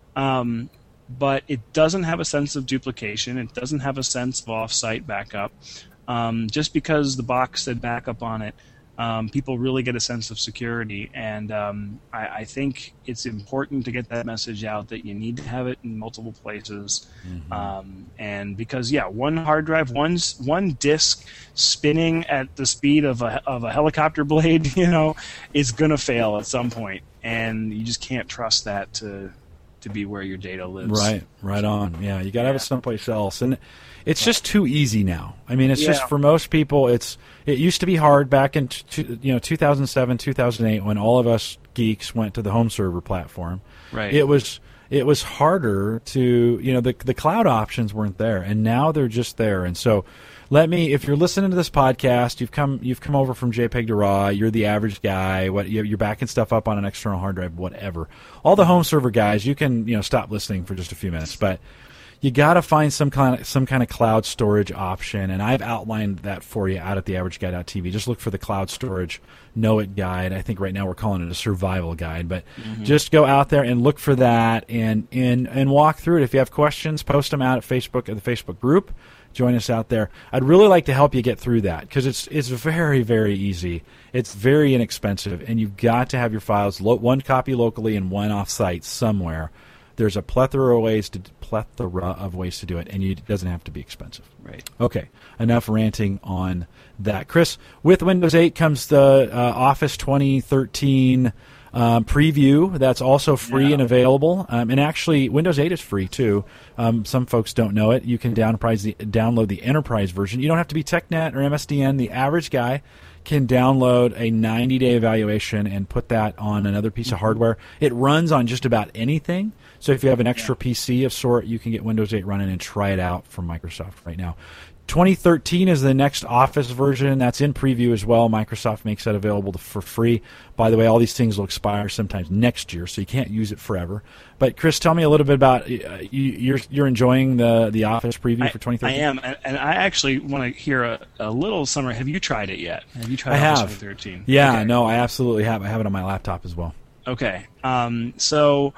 Um, but it doesn't have a sense of duplication. It doesn't have a sense of off-site backup. Um, just because the box said backup on it, um, people really get a sense of security. And um, I, I think it's important to get that message out that you need to have it in multiple places. Mm-hmm. Um, and because, yeah, one hard drive, one, one disk spinning at the speed of a, of a helicopter blade, you know, is going to fail at some point. And you just can't trust that to to be where your data lives. Right, right on. Yeah, you got to have it someplace else, and it's just too easy now. I mean, it's yeah. just for most people. It's it used to be hard back in t- you know two thousand seven, two thousand eight when all of us geeks went to the home server platform. Right. It was it was harder to you know the the cloud options weren't there, and now they're just there, and so. Let me, if you're listening to this podcast, you've come you've come over from JPEG to RAW, you're the average guy, what you're backing stuff up on an external hard drive, whatever. All the home server guys, you can you know stop listening for just a few minutes, but you got to find some kind of some kind of cloud storage option, and I've outlined that for you out at the average guy dot t v. Just look for the cloud storage Know It guide. I think right now we're calling it a survival guide, but mm-hmm. just go out there and look for that and and and walk through it. If you have questions, post them out at Facebook at the Facebook group. Join us out there. I'd really like to help you get through that because it's it's very, very easy. It's very inexpensive, and you've got to have your files lo- one copy locally and one off-site somewhere. There's a plethora of ways to plethora of ways to do it, and you, it doesn't have to be expensive. Right. Okay. Enough ranting on that, Chris. With Windows eight comes the uh, Office twenty thirteen. Um, preview that's also free yeah. and available, um, and actually Windows eight is free too. Um, some folks don't know it. You can downprice the, download the enterprise version. You don't have to be TechNet or M S D N. The average guy can download a ninety day evaluation and put that on another piece mm-hmm. of hardware. It runs on just about anything. So if you have an extra yeah. P C of sort, you can get Windows eight running and try it out from Microsoft right now. twenty thirteen is the next Office version. That's in preview as well. Microsoft makes that available to, for free. By the way, all these things will expire sometimes next year, so you can't use it forever. But Chris, tell me a little bit about uh, you, you're you're enjoying the the Office preview I, for twenty thirteen. I am, and, and I actually want to hear a, a little summary. Have you tried it yet? Have you tried I Office have. twenty thirteen? Yeah, okay. no, I absolutely have. I have it on my laptop as well. Okay, um, so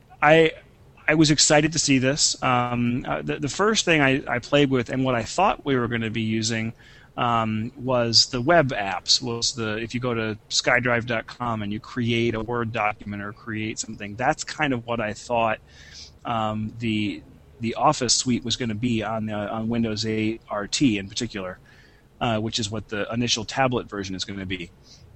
I. I was excited to see this. Um, uh, the, the first thing I, I played with and what I thought we were going to be using um, was the web apps. Was the if you go to skydrive dot com and you create a Word document or create something, that's kind of what I thought um, the the Office suite was going to be on the, on Windows eight R T in particular, uh, which is what the initial tablet version is going to be.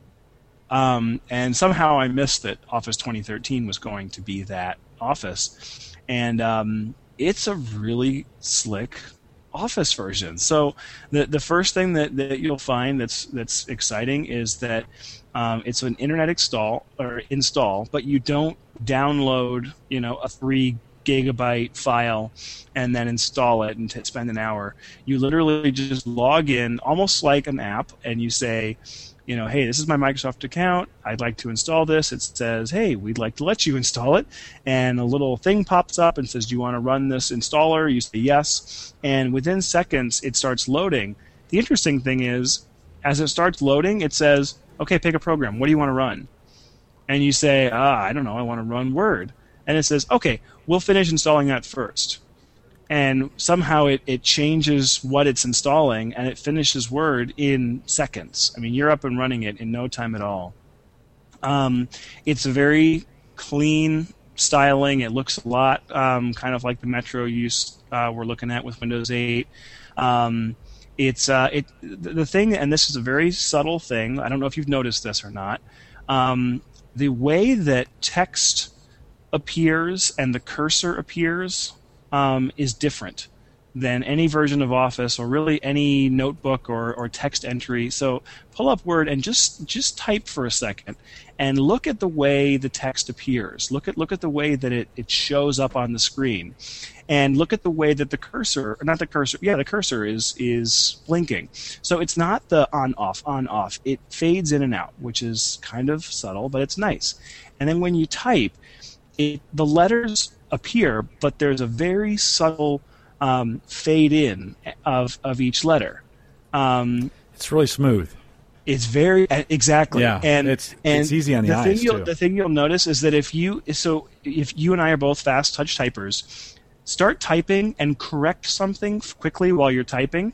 Um, and somehow I missed that Office twenty thirteen was going to be that Office, and um, it's a really slick Office version. So the the first thing that, that you'll find that's that's exciting is that um, it's an internet install or install, but you don't download you know a three gigabyte file and then install it and t- spend an hour. You literally just log in almost like an app, and you say, you know, hey, this is my Microsoft account. I'd like to install this. It says, hey, we'd like to let you install it. And a little thing pops up and says, do you want to run this installer? You say yes. And within seconds, it starts loading. The interesting thing is, as it starts loading, it says, okay, pick a program. What do you want to run? And you say, ah, I don't know. I want to run Word. And it says, okay, we'll finish installing that first. And somehow it, it changes what it's installing, and it finishes Word in seconds. I mean, you're up and running it in no time at all. Um, it's a very clean styling. It looks a lot um, kind of like the Metro use uh, we're looking at with Windows eight. Um, it's uh, it the thing, and this is a very subtle thing. I don't know if you've noticed this or not. Um, the way that text appears and the cursor appears Um, is different. than any version of Office or really any notebook or, or text entry. So pull up Word and just just type for a second and look at the way the text appears. Look at look at the way that it, it shows up on the screen. And look at the way that the cursor, not the cursor, yeah, the cursor is is blinking. So it's not the on, off, on, off. It fades in and out, which is kind of subtle, but it's nice. And then when you type, it, the letters appear, but there's a very subtle um, fade in of, of each letter. Um, it's really smooth. It's very exactly, yeah. And it's and it's easy on the, the eyes thing too. The thing you'll notice is that if you so if you and I are both fast touch typers, start typing and correct something quickly while you're typing,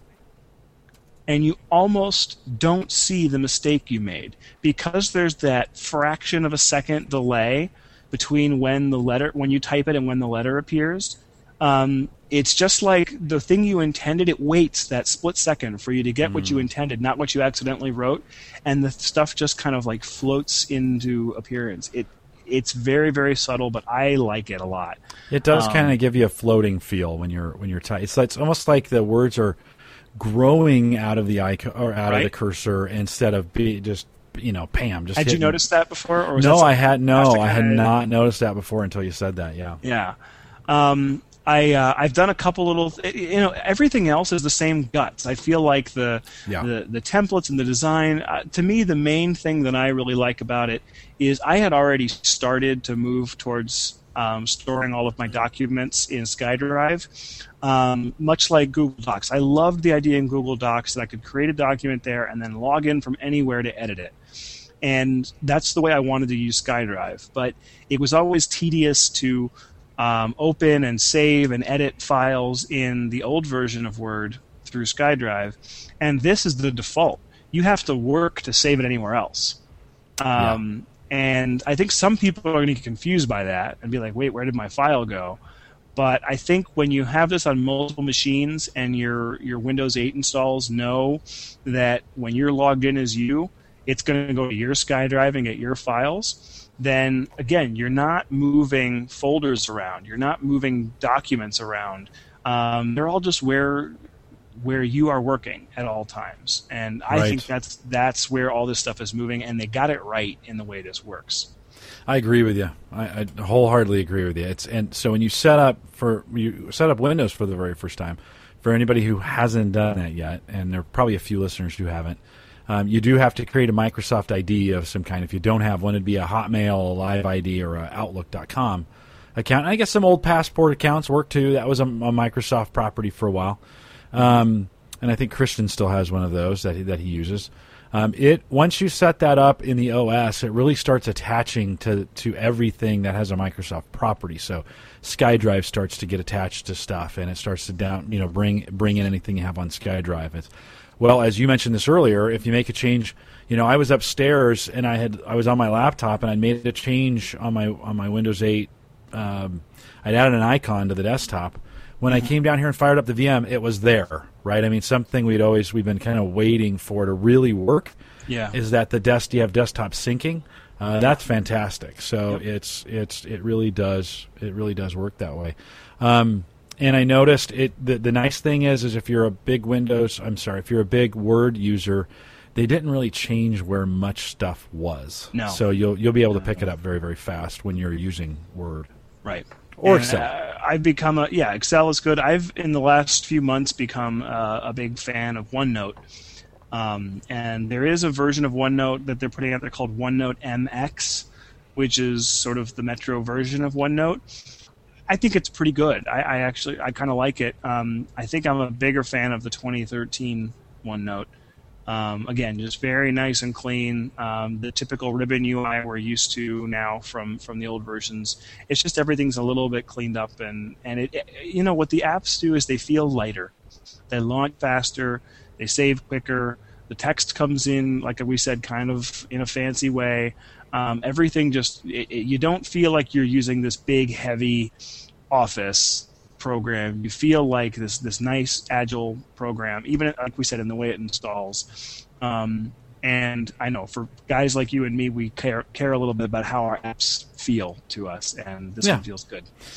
and you almost don't see the mistake you made because there's that fraction of a second delay between when the letter when you type it and when the letter appears. Um, it's just like the thing you intended. It waits that split second for you to get mm. what you intended, not what you accidentally wrote, and the stuff just kind of like floats into appearance. It it's very very subtle, but I like it a lot. It does um, kind of give you a floating feel when you're when you're typing. It's, it's almost like the words are growing out of the icon or out right? of the cursor instead of be just you know Pam. Just had hitting. you noticed that before? Or was no, that I had no, I had kinda... not noticed that before until you said that. Yeah, yeah. Um, I uh, I've done a couple little th- you know everything else is the same guts. I feel like the yeah. the, the templates and the design. Uh, to me, the main thing that I really like about it is I had already started to move towards um, storing all of my documents in SkyDrive, um, much like Google Docs. I loved the idea in Google Docs that I could create a document there and then log in from anywhere to edit it. And that's the way I wanted to use SkyDrive. But it was always tedious to um, open and save and edit files in the old version of Word through SkyDrive. And this is the default. You have to work to save it anywhere else. Um, yeah. And I think some people are going to get confused by that and be like, wait, where did my file go? But I think when you have this on multiple machines and your your Windows eight installs know that when you're logged in as you, it's going to go to your SkyDrive and get your files, then, again, you're not moving folders around. You're not moving documents around. Um, they're all just where where you are working at all times. And I right. think that's that's where all this stuff is moving, and they got it right in the way this works. I agree with you. I, I wholeheartedly agree with you. It's and so when you set up for you set up Windows for the very first time, for anybody who hasn't done that yet, and there are probably a few listeners who haven't, um, you do have to create a Microsoft I D of some kind. If you don't have one, it'd be a Hotmail, a Live I D, or a Outlook dot com account. And I guess some old Passport accounts work too. That was a, a Microsoft property for a while, um, and I think Christian still has one of those that he, that he uses. Um, it once you set that up in the O S, it really starts attaching to to everything that has a Microsoft property. So SkyDrive starts to get attached to stuff, and it starts to down you know bring bring in anything you have on SkyDrive. It's, well, as you mentioned this earlier, if you make a change, you know I was upstairs and I had I was on my laptop and I made a change on my on my Windows eight. Um, I'd added an icon to the desktop. When I came down here and fired up the V M, it was there, right? I mean, something we'd always we've been kind of waiting for to really work. Yeah. Is that the desk? You have desktop syncing? Uh, that's fantastic. So yep. it's it's it really does it really does work that way. Um, and I noticed it. The, the nice thing is, is if you're a big Windows, I'm sorry, if you're a big Word user, they didn't really change where much stuff was. No. So you'll you'll be able to pick it up very very fast when you're using Word. Right. Or and, Excel. Uh, I've become a yeah. Excel is good. I've in the last few months become uh, a big fan of OneNote, um, and there is a version of OneNote that they're putting out there called OneNote M X, which is sort of the Metro version of OneNote. I think it's pretty good. I, I actually I kind of like it. Um, I think I'm a bigger fan of the twenty thirteen OneNote. Um, again, just very nice and clean. Um, the typical ribbon U I we're used to now from, from the old versions. It's just everything's a little bit cleaned up, and and it, it you know what the apps do is they feel lighter. They launch faster. They save quicker. The text comes in, like we said, kind of in a fancy way. Um, everything just it, it, you don't feel like you're using this big, heavy Office program. You feel like this this nice agile program, even like we said in the way it installs. Um, and I know for guys like you and me, we care care a little bit about how our apps feel to us, and this yeah. one feels good.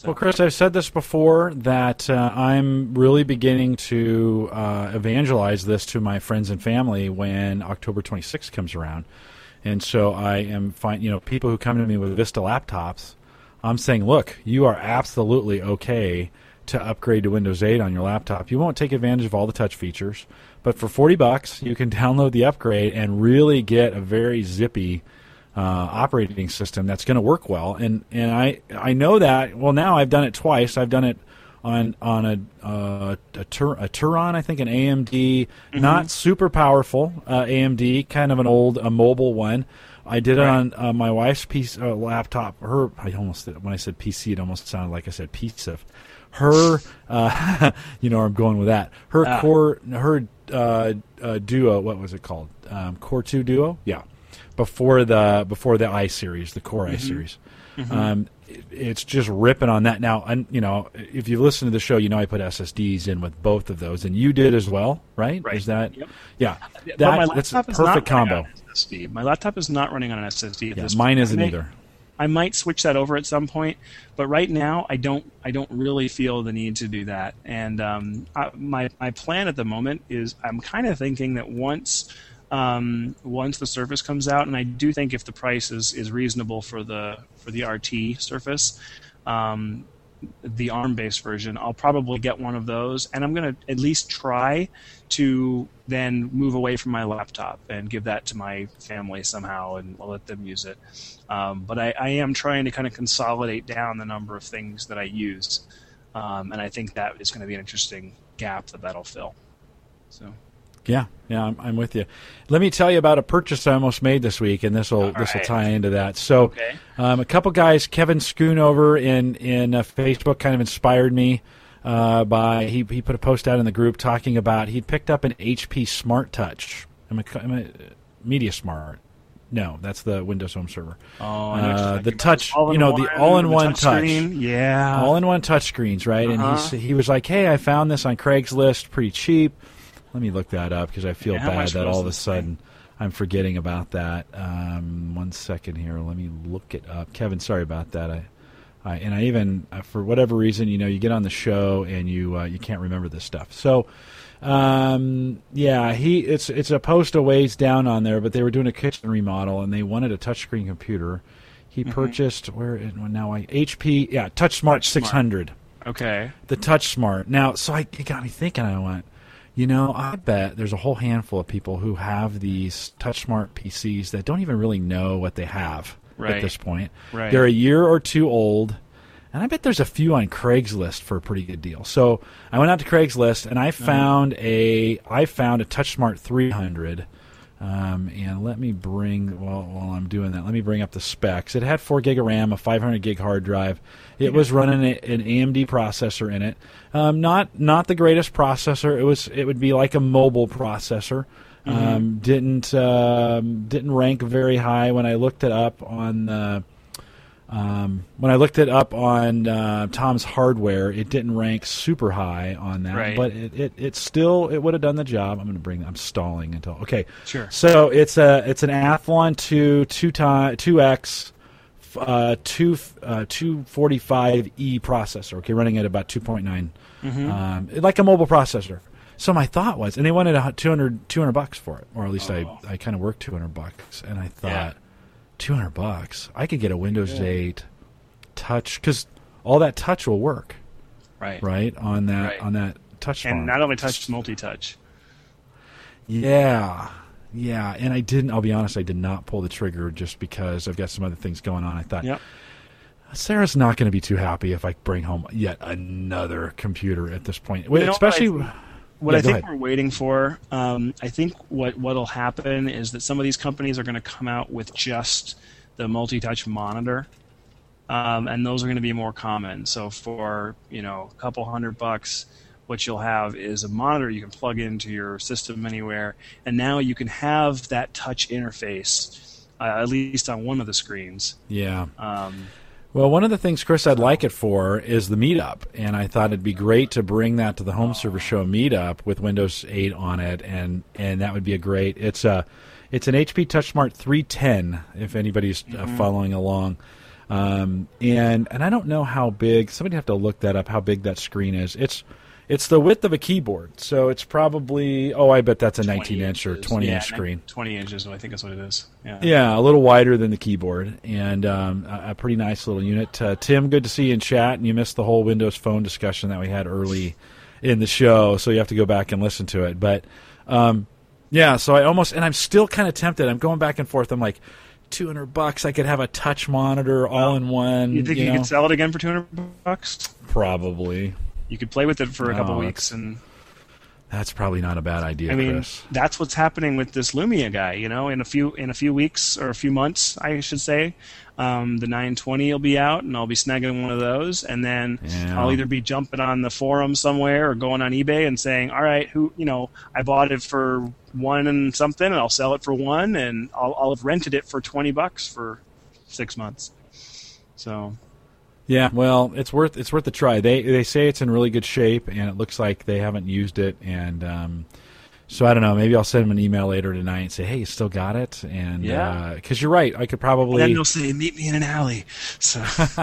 So. Well, Chris, I've said this before, that uh, I'm really beginning to uh, evangelize this to my friends and family when October twenty-sixth comes around. And so I am find you know people who come to me with Vista laptops, I'm saying, look, you are absolutely okay to upgrade to Windows eight on your laptop. You won't take advantage of all the touch features, but for forty bucks, you can download the upgrade and really get a very zippy uh, operating system that's going to work well. And and I I know that. Well, now I've done it twice. I've done it on on a uh, a, Tur- a Turon, I think, an A M D, mm-hmm. not super powerful uh, A M D, kind of an old a mobile one. I did right. it on uh, my wife's piece, uh, laptop. Her, I almost when I said P C, it almost sounded like I said pizza. Her, uh, you know where I'm going with that. Her ah. Core, her uh, uh, Duo, what was it called? Um, Core two Duo, yeah. Before the before the i series, the Core mm-hmm. i series. Mm-hmm. Um, it, it's just ripping on that now. And you know, if you listen to the show, you know I put S S Ds in with both of those, and you did as well, right? Right. Is that? Yep. Yeah. But that, my that's a laptop is perfect not combo. On an S S D. My laptop is not running on an S S D. At Yeah, this mine point. isn't I may, either. I might switch that over at some point, but right now I don't. I don't really feel the need to do that. And um, I, my my plan at the moment is I'm kind of thinking that once um, once the Surface comes out, and I do think if the price is, is reasonable for the for the R T Surface, um, the ARM-based version, I'll probably get one of those, and I'm going to at least try to then move away from my laptop and give that to my family somehow, and I'll let them use it. Um, but I, I am trying to kind of consolidate down the number of things that I use, um, and I think that is going to be an interesting gap that that'll fill. So. Yeah, yeah, I'm, I'm with you. Let me tell you about a purchase I almost made this week, and this will this will right. tie into that. So, okay. um, a couple guys, Kevin Schoonover in in uh, Facebook, kind of inspired me uh, by he he put a post out in the group talking about he'd picked up an H P Smart Touch. I'm a, I'm a Media Smart. No, that's the Windows Home Server. Oh, uh, the touch, you know, the all-in-one touch, touch. Yeah, all-in-one touch screens, right? Uh-huh. And he he was like, "Hey, I found this on Craigslist, pretty cheap." Let me look that up because I feel yeah, bad that all of a sudden thing? I'm forgetting about that. Um, one second here. Let me look it up. Kevin, sorry about that. I, I and I even, uh, for whatever reason, you know, you get on the show and you uh, you can't remember this stuff. So, um, yeah, he it's it's a post a ways down on there, but they were doing a kitchen remodel and they wanted a touchscreen computer. He mm-hmm. purchased, where now I, H P, yeah, TouchSmart six hundred. Okay. The TouchSmart. Now, so I, it got me thinking, I went, you know, I bet there's a whole handful of people who have these TouchSmart P Cs that don't even really know what they have right. at this point. Right. They're a year or two old, and I bet there's a few on Craigslist for a pretty good deal. So I went out to Craigslist, and I found uh-huh. a I found a TouchSmart three hundred. Um, and let me bring, well, while I'm doing that, let me bring up the specs. It had four gig of RAM, a five hundred gig hard drive. It yeah. was running a, an A M D processor in it. Um, not not the greatest processor. It was it would be like a mobile processor. Mm-hmm. Um, didn't um, didn't rank very high when I looked it up on the. Um, when I looked it up on uh, Tom's Hardware, it didn't rank super high on that, right. but it, it, it still it would have done the job. I'm going to bring. I'm stalling until okay. Sure. So it's a it's an Athlon two two time two X uh, two uh, two forty-five E processor. Okay, running at about two point nine, mm-hmm. um, like a mobile processor. So my thought was, and they wanted a two hundred, two hundred bucks for it, or at least oh. I I kind of worked two hundred bucks, and I thought. Yeah. two hundred bucks. I could get a Windows yeah. eight touch because all that touch will work. Right. Right on that right. on that touch and phone. not only touch, multi-touch. Yeah. Yeah, and I didn't I'll be honest, I did not pull the trigger just because I've got some other things going on. I thought yep. Sarah's not going to be too happy if I bring home yet another computer at this point. You know Especially what I, th- what yeah, I think ahead. we're waiting for, um, I think what what'll happen is that some of these companies are going to come out with just the multi-touch monitor, um, and those are going to be more common. So for you know a couple hundred bucks, what you'll have is a monitor you can plug into your system anywhere, and now you can have that touch interface, uh, at least on one of the screens. Yeah. Um, Well, one of the things, Chris, I'd like it for is the Meetup, and I thought it'd be great to bring that to the Home Server Show Meetup with Windows eight on it, and, and that would be a great. It's a, it's an H P TouchSmart three ten. If anybody's uh, mm-hmm. following along, Um, and and I don't know how big. Somebody have to look that up. How big that screen is? It's it's the width of a keyboard, so it's probably. Oh, I bet that's a nineteen inch or twenty yeah, inch screen. Twenty inches, I think that's what it is. Yeah, yeah, a little wider than the keyboard, and um, a, a pretty nice little unit. Uh, Tim, good to see you in chat, and you missed the whole Windows Phone discussion that we had early in the show, so you have to go back and listen to it. But um, yeah, so I almost, and I'm still kind of tempted. I'm going back and forth. I'm like, two hundred bucks, I could have a touch monitor all well, in one. You think you, you know? could sell it again for two hundred bucks? Probably. You could play with it for a couple oh, weeks, and that's probably not a bad idea, I mean, Chris. That's what's happening with this Lumia guy. You know, in a few in a few weeks or a few months, I should say, um, the nine twenty will be out, and I'll be snagging one of those, and then yeah. I'll either be jumping on the forum somewhere or going on eBay and saying, "All right, who you know, I bought it for one and something, and I'll sell it for one, and I'll, I'll have rented it for twenty bucks for six months." So. Yeah, well, it's worth it's worth a try. They they say it's in really good shape, and it looks like they haven't used it. And um, so I don't know. Maybe I'll send them an email later tonight and say, "Hey, you still got it?" And yeah, because uh, you're right, I could probably. And then they'll say, "Meet me in an alley." So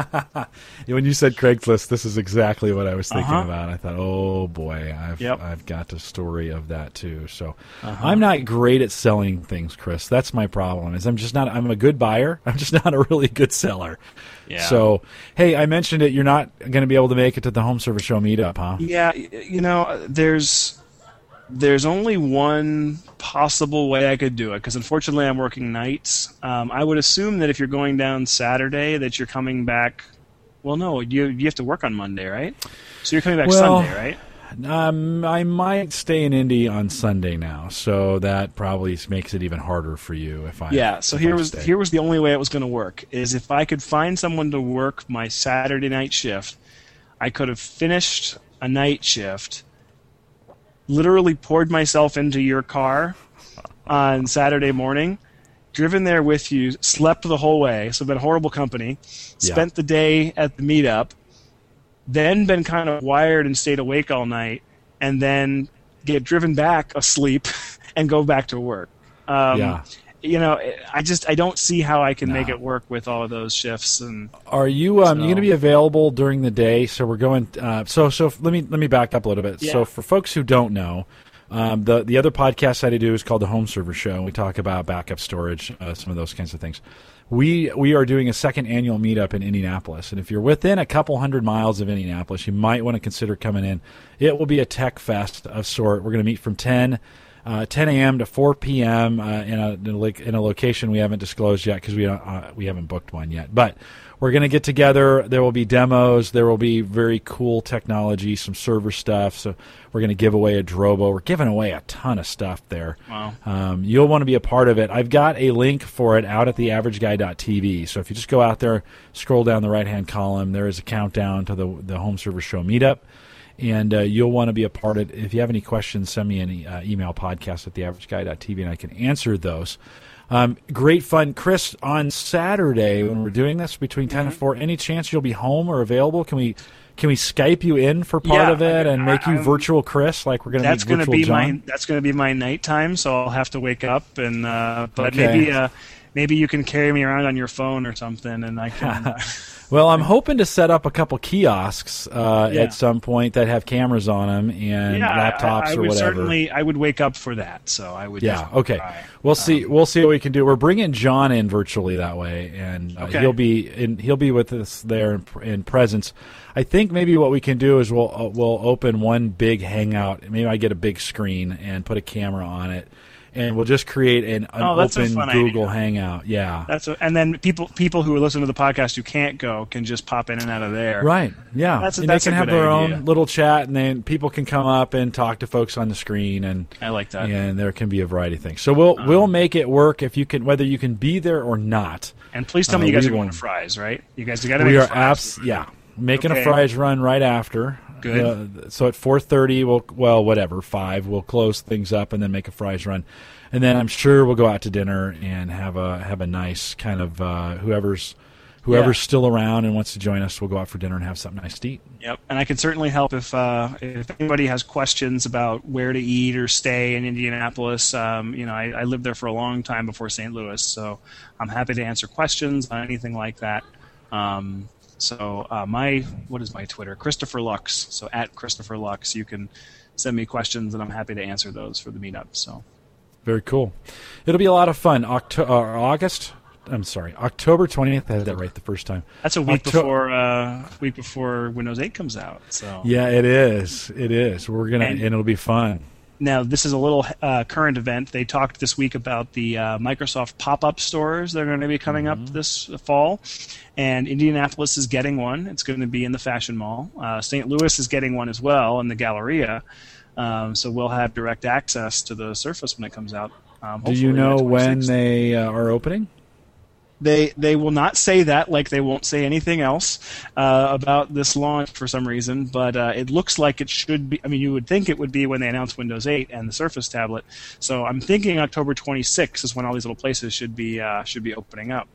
when you said Craigslist, this is exactly what I was thinking uh-huh. about. I thought, "Oh boy, I've yep. I've got a story of that too." So uh-huh. I'm not great at selling things, Chris. That's my problem. Is I'm just not. I'm a good buyer. I'm just not a really good seller. Yeah. So, hey, I mentioned it. You're not going to be able to make it to the Home Service Show meetup, huh? Yeah, you know, there's there's only one possible way I could do it, because unfortunately I'm working nights. Um, I would assume that if you're going down Saturday that you're coming back. Well, no, you you have to work on Monday, right? So you're coming back well, Sunday, right? Um, I might stay in Indy on Sunday now, so that probably makes it even harder for you if I. Yeah. So here was here was the only way it was going to work, is if I could find someone to work my Saturday night shift. I could have finished a night shift, literally poured myself into your car on Saturday morning, driven there with you, slept the whole way, so been horrible company, spent yeah. the day at the meetup, then been kind of wired and stayed awake all night, and then get driven back asleep and go back to work. Um, yeah. You know, I just I don't see how I can no. make it work with all of those shifts. And are you um so. you going to be available during the day? So we're going. Uh, so so let me let me back up a little bit. Yeah. So for folks who don't know, um, the the other podcast that I do is called the Home Server Show. We talk about backup storage, uh, some of those kinds of things. We we are doing a second annual meetup in Indianapolis, and if you're within a couple hundred miles of Indianapolis, you might want to consider coming in. It will be a tech fest of sort. We're going to meet from ten a.m. to four p.m. Uh, in a in a location we haven't disclosed yet because we don't, uh, we haven't booked one yet. But we're going to get together. There will be demos. There will be very cool technology, some server stuff. So we're going to give away a Drobo. We're giving away a ton of stuff there. Wow. Um, you'll want to be a part of it. I've got a link for it out at the average guy dot t v. So if you just go out there, scroll down the right-hand column, there is a countdown to the, the Home Server Show meetup. And uh, you'll want to be a part of it. If you have any questions, send me an uh, email, podcast at the average guy dot t v, and I can answer those. Um, great fun. Chris, on Saturday when we're doing this between ten and four, any chance you'll be home or available? Can we can we Skype you in for part yeah, of it and make you I, virtual Chris like we're going to That's going to be John? my that's going to be my nighttime, so I'll have to wake up and uh, but okay. maybe uh, maybe you can carry me around on your phone or something, and I can. Uh, Well, I'm hoping to set up a couple kiosks uh, yeah. at some point that have cameras on them and yeah, laptops I, I or would whatever. Certainly, I would wake up for that. So I would. Yeah. Okay. Try. We'll um, see. We'll see what we can do. We're bringing John in virtually that way, and uh, okay. he'll be in. He'll be with us there in, in presence. I think maybe what we can do is we'll uh, we'll open one big hangout. Maybe I get a big screen and put a camera on it. And we'll just create an, an oh, that's open a fun Google idea. Hangout. Yeah, that's a, and then people people who listen to the podcast who can't go can just pop in and out of there. Right. Yeah. That's a, and that's they can a have good their idea. own little chat, and then people can come up and talk to folks on the screen, and I like that. And there can be a variety of things. So we'll um, we'll make it work if you can, whether you can be there or not. And please tell uh, me you guys are will, going to Fry's, right? You guys got to we make are a Fry's. abs- yeah making okay. a Fry's run right after. Good. Uh, so at four thirty, we'll well whatever five, we'll close things up and then make a Fry's run, and then I'm sure we'll go out to dinner and have a have a nice kind of uh, whoever's whoever's yeah. still around and wants to join us. We'll go out for dinner and have something nice to eat. Yep, and I can certainly help if uh, if anybody has questions about where to eat or stay in Indianapolis. Um, you know, I, I lived there for a long time before Saint Louis, so I'm happy to answer questions on anything like that. Um, so uh, my what is my Twitter? Christopher Lux. So at Christopher Lux, you can send me questions, and I'm happy to answer those for the meetup. So very cool. It'll be a lot of fun. Octo- uh, August. I'm sorry, October twentieth. I had that right the first time. That's a week Octo- before uh, week before Windows eight comes out. So yeah, it is. It is. We're gonna, and, and it'll be fun. Now, this is a little uh, current event. They talked this week about the uh, Microsoft pop-up stores that are going to be coming mm-hmm. up this fall, and Indianapolis is getting one. It's going to be in the Fashion Mall. Uh, Saint Louis is getting one as well in the Galleria. Um, so we'll have direct access to the Surface when it comes out. Um, Do you know when they uh, are opening? They they will not say that, like they won't say anything else uh, about this launch for some reason, but uh, it looks like it should be. I mean, you would think it would be when they announce Windows eight and the Surface tablet. So I'm thinking October twenty-sixth is when all these little places should be uh, should be opening up.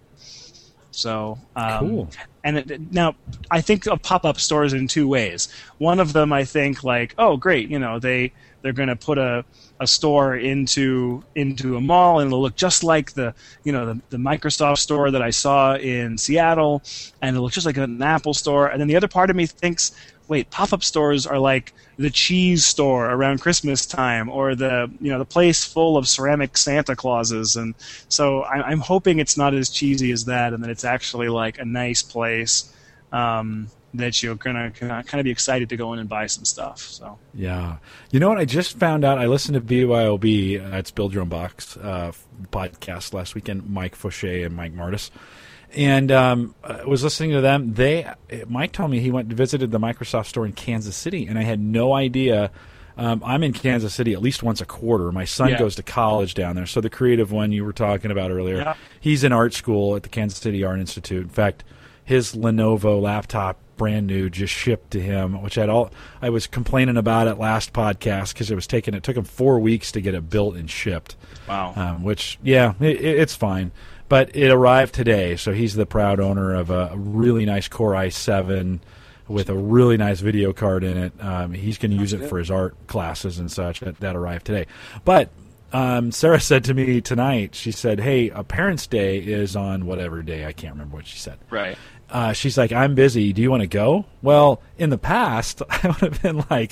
So um, cool. And it, now I think of pop-up stores in two ways. One of them, I think, like, oh, great, you know, they they're going to put a a store into into a mall, and it'll look just like the you know the, the Microsoft store that I saw in Seattle, and it'll look just like an Apple store. And then the other part of me thinks, wait, pop-up stores are like the cheese store around Christmas time, or the you know the place full of ceramic Santa Clauses. And so I, I'm hoping it's not as cheesy as that, and that it's actually like a nice place um, that you're gonna kind of be excited to go in and buy some stuff. So yeah, you know what? I just found out. I listened to B Y O B. Uh, it's Build Your Own Box uh, podcast last weekend. Mike Fauché and Mike Martis. And um, I was listening to them. They Mike told me he went and visited the Microsoft store in Kansas City, and I had no idea. Um, I'm in Kansas City at least once a quarter. My son yeah. goes to college down there. So the creative one you were talking about earlier, yeah. he's in art school at the Kansas City Art Institute. In fact, his Lenovo laptop, brand new, just shipped to him, which I'd all I was complaining about it last podcast because it was taking it took him four weeks to get it built and shipped. Wow. Um, which yeah, it, it's fine. But it arrived today, so he's the proud owner of a really nice Core i seven with a really nice video card in it. Um, he's going to use it for his art classes and such. That, that arrived today. But um, Sarah said to me tonight, she said, hey, a Parents' Day is on whatever day. I can't remember what she said. Right. Uh, she's like, I'm busy. Do you want to go? Well, in the past, I would have been like,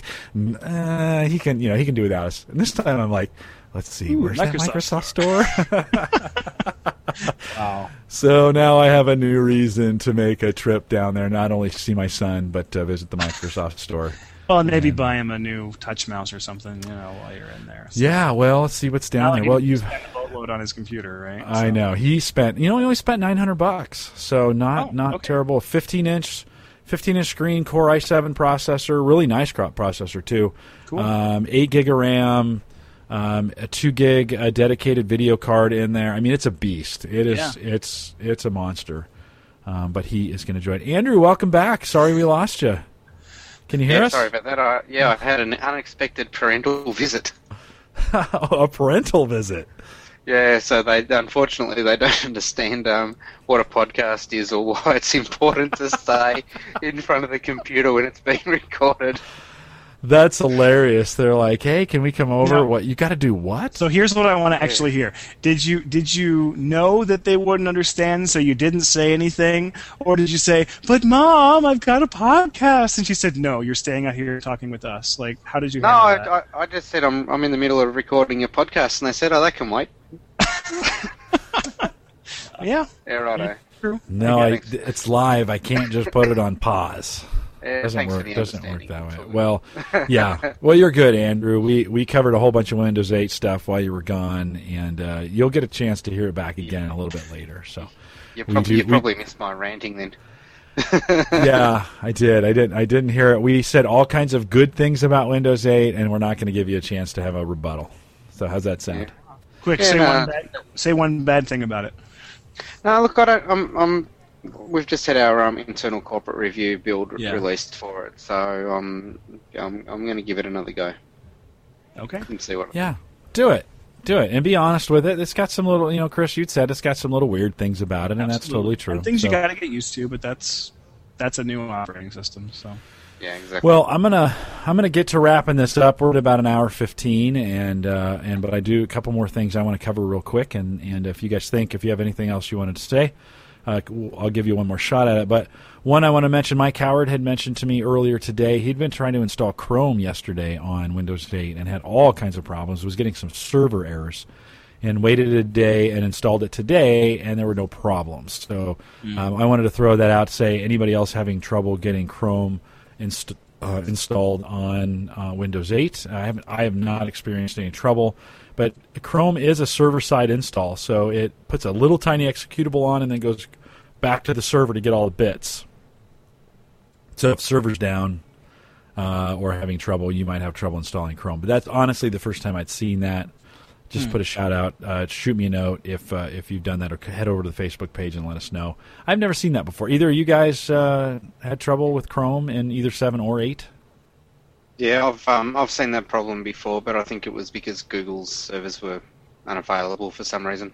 uh, he can, you know, he can do without us. And this time I'm like, let's see, Ooh, where's Microsoft. that Microsoft store? Wow. So now I have a new reason to make a trip down there, not only to see my son, but to visit the Microsoft store. Well, and maybe and, buy him a new touch mouse or something, you know, while you're in there. So. Yeah, well, let's see what's down Well, there. Well, you've spent a boatload on his computer, right? I So. know he spent. You know, he only spent nine hundred bucks, so not Oh, not okay. terrible. Fifteen inch, fifteen inch screen, Core i seven processor, really nice crop processor too. Cool. Um, eight gig of RAM. Um, a two gig a dedicated video card in there. I mean, it's a beast. It is. Yeah. It's it's a monster. Um, but he is going to join. Andrew, welcome back. Sorry we lost you. Can you hear yeah, us? sorry about that. I, yeah, I've had an unexpected parental visit. A parental visit. Yeah, so they unfortunately they don't understand um, what a podcast is or why it's important to stay in front of the computer when it's being recorded. That's hilarious. They're like, "Hey, can we come over? No. What you got to do? What?" So here's what I want to actually hear. Did you did you know that they wouldn't understand, so you didn't say anything, or did you say, "But Mom, I've got a podcast," and she said, "No, you're staying out here talking with us." Like, how did you? No, handle I, that? I, I just said I'm I'm in the middle of recording a podcast, and they said, "Oh, that can wait." Yeah. Yeah, righto. True. No, I, Okay, thanks. it's live. I can't just put it on pause. Yeah, Doesn't thanks for work. the Doesn't work understanding. that way. Well, yeah. Well, you're good, Andrew. We we covered a whole bunch of Windows eight stuff while you were gone, and uh, you'll get a chance to hear it back again a little bit later. So, You we probably, do- you we- probably missed my ranting then. yeah, I did. I didn't. I didn't hear it. We said all kinds of good things about Windows eight, and we're not going to give you a chance to have a rebuttal. So, how's that sound? Quick, Yeah, say no. one bad, say one bad thing about it. No, look, I don't. I'm. I'm we've just had our um, internal corporate review build Yeah. released for it, so um, I'm. I'm going to give it another go Okay. and see what. Yeah, do it. Do it, and be honest with it. It's got some little, you know, Chris, you'd said it's got some little weird things about it, and that's Absolutely. totally true. And things So- you got to get used to, but that's that's a new operating system. So Yeah, exactly. Well, I'm gonna I'm gonna get to wrapping this up. We're at about an hour fifteen, and uh, and but I do a couple more things I want to cover real quick. And, and if you guys think if you have anything else you wanted to say, uh, I'll give you one more shot at it. But one I want to mention, Mike Howard had mentioned to me earlier today, he'd been trying to install Chrome yesterday on Windows eight and had all kinds of problems, was getting some server errors, and waited a day and installed it today, and there were no problems. So mm. um, I wanted to throw that out, say anybody else having trouble getting Chrome inst- uh, installed on uh, Windows eight. I haven't, I have not experienced any trouble, but Chrome is a server-side install, so it puts a little tiny executable on and then goes back to the server to get all the bits. So if server's down uh, or having trouble, you might have trouble installing Chrome. But that's honestly the first time I'd seen that. Just hmm. put a shout out, uh, shoot me a note if uh, if you've done that, or head over to the Facebook page and let us know. I've never seen that before. Either of you guys uh, had trouble with Chrome in either seven or eight? Yeah, I've um, I've seen that problem before, but I think it was because Google's servers were unavailable for some reason.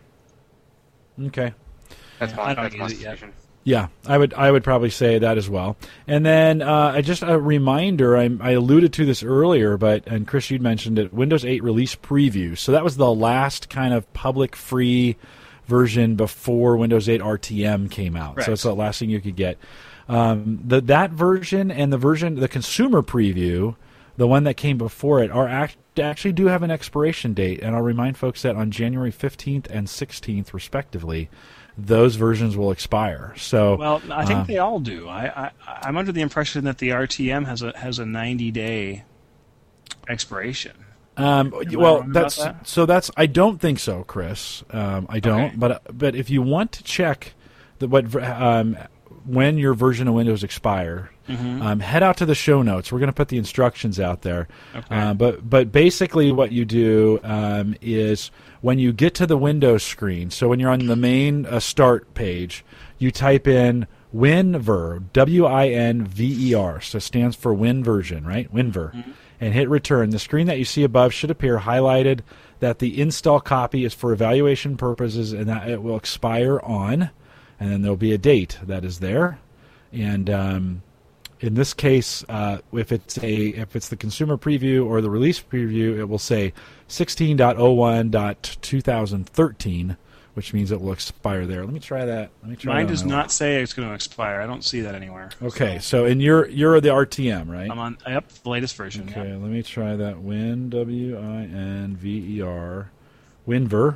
Okay, that's yeah, my I don't that's my use it yet. suspicion. Yeah, I would I would probably say that as well. And then uh, just a reminder, I, I alluded to this earlier, but and Chris, you'd mentioned it, Windows eight release preview. So that was the last kind of public free version before Windows eight R T M came out. Right. So it's the last thing you could get. Um, the, that version and the version, the consumer preview, the one that came before it, are act, actually do have an expiration date. And I'll remind folks that on January fifteenth and sixteenth, respectively, those versions will expire. So, well, I think uh, they all do. I, I I'm under the impression that the R T M has a has a ninety day expiration. Um, well, that's that? so. That's I don't think so, Chris. Um, I don't. Okay. But but if you want to check the, what um, when your version of Windows expire, mm-hmm. um, head out to the show notes. We're going to put the instructions out there. Okay. Uh, but but basically, what you do um, is, when you get to the Windows screen, so when you're on the main uh, start page, you type in WinVer, W I N V E R, so it stands for Win version, right? WinVer, mm-hmm. and hit return. The screen that you see above should appear highlighted that the install copy is for evaluation purposes and that it will expire on, and then there'll be a date that is there. And um, in this case, uh, if it's a if it's the consumer preview or the release preview, it will say sixteen point oh one point two thousand thirteen, which means it will expire there. Let me try that. Let me try Mine that does not say it's going to expire. I don't see that anywhere. Okay, so, so and you're you're the R T M, right? I'm on yep, the latest version. Okay, yeah. Let me try that. Win W I N V E R, WinVer.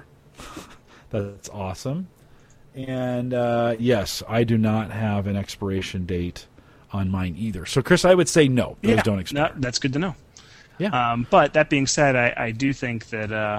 That's awesome. And uh, yes, I do not have an expiration date on mine either. So, Chris, I would say no. Those yeah, don't expire. No, that's good to know. Yeah. Um, but that being said, I, I do think that uh,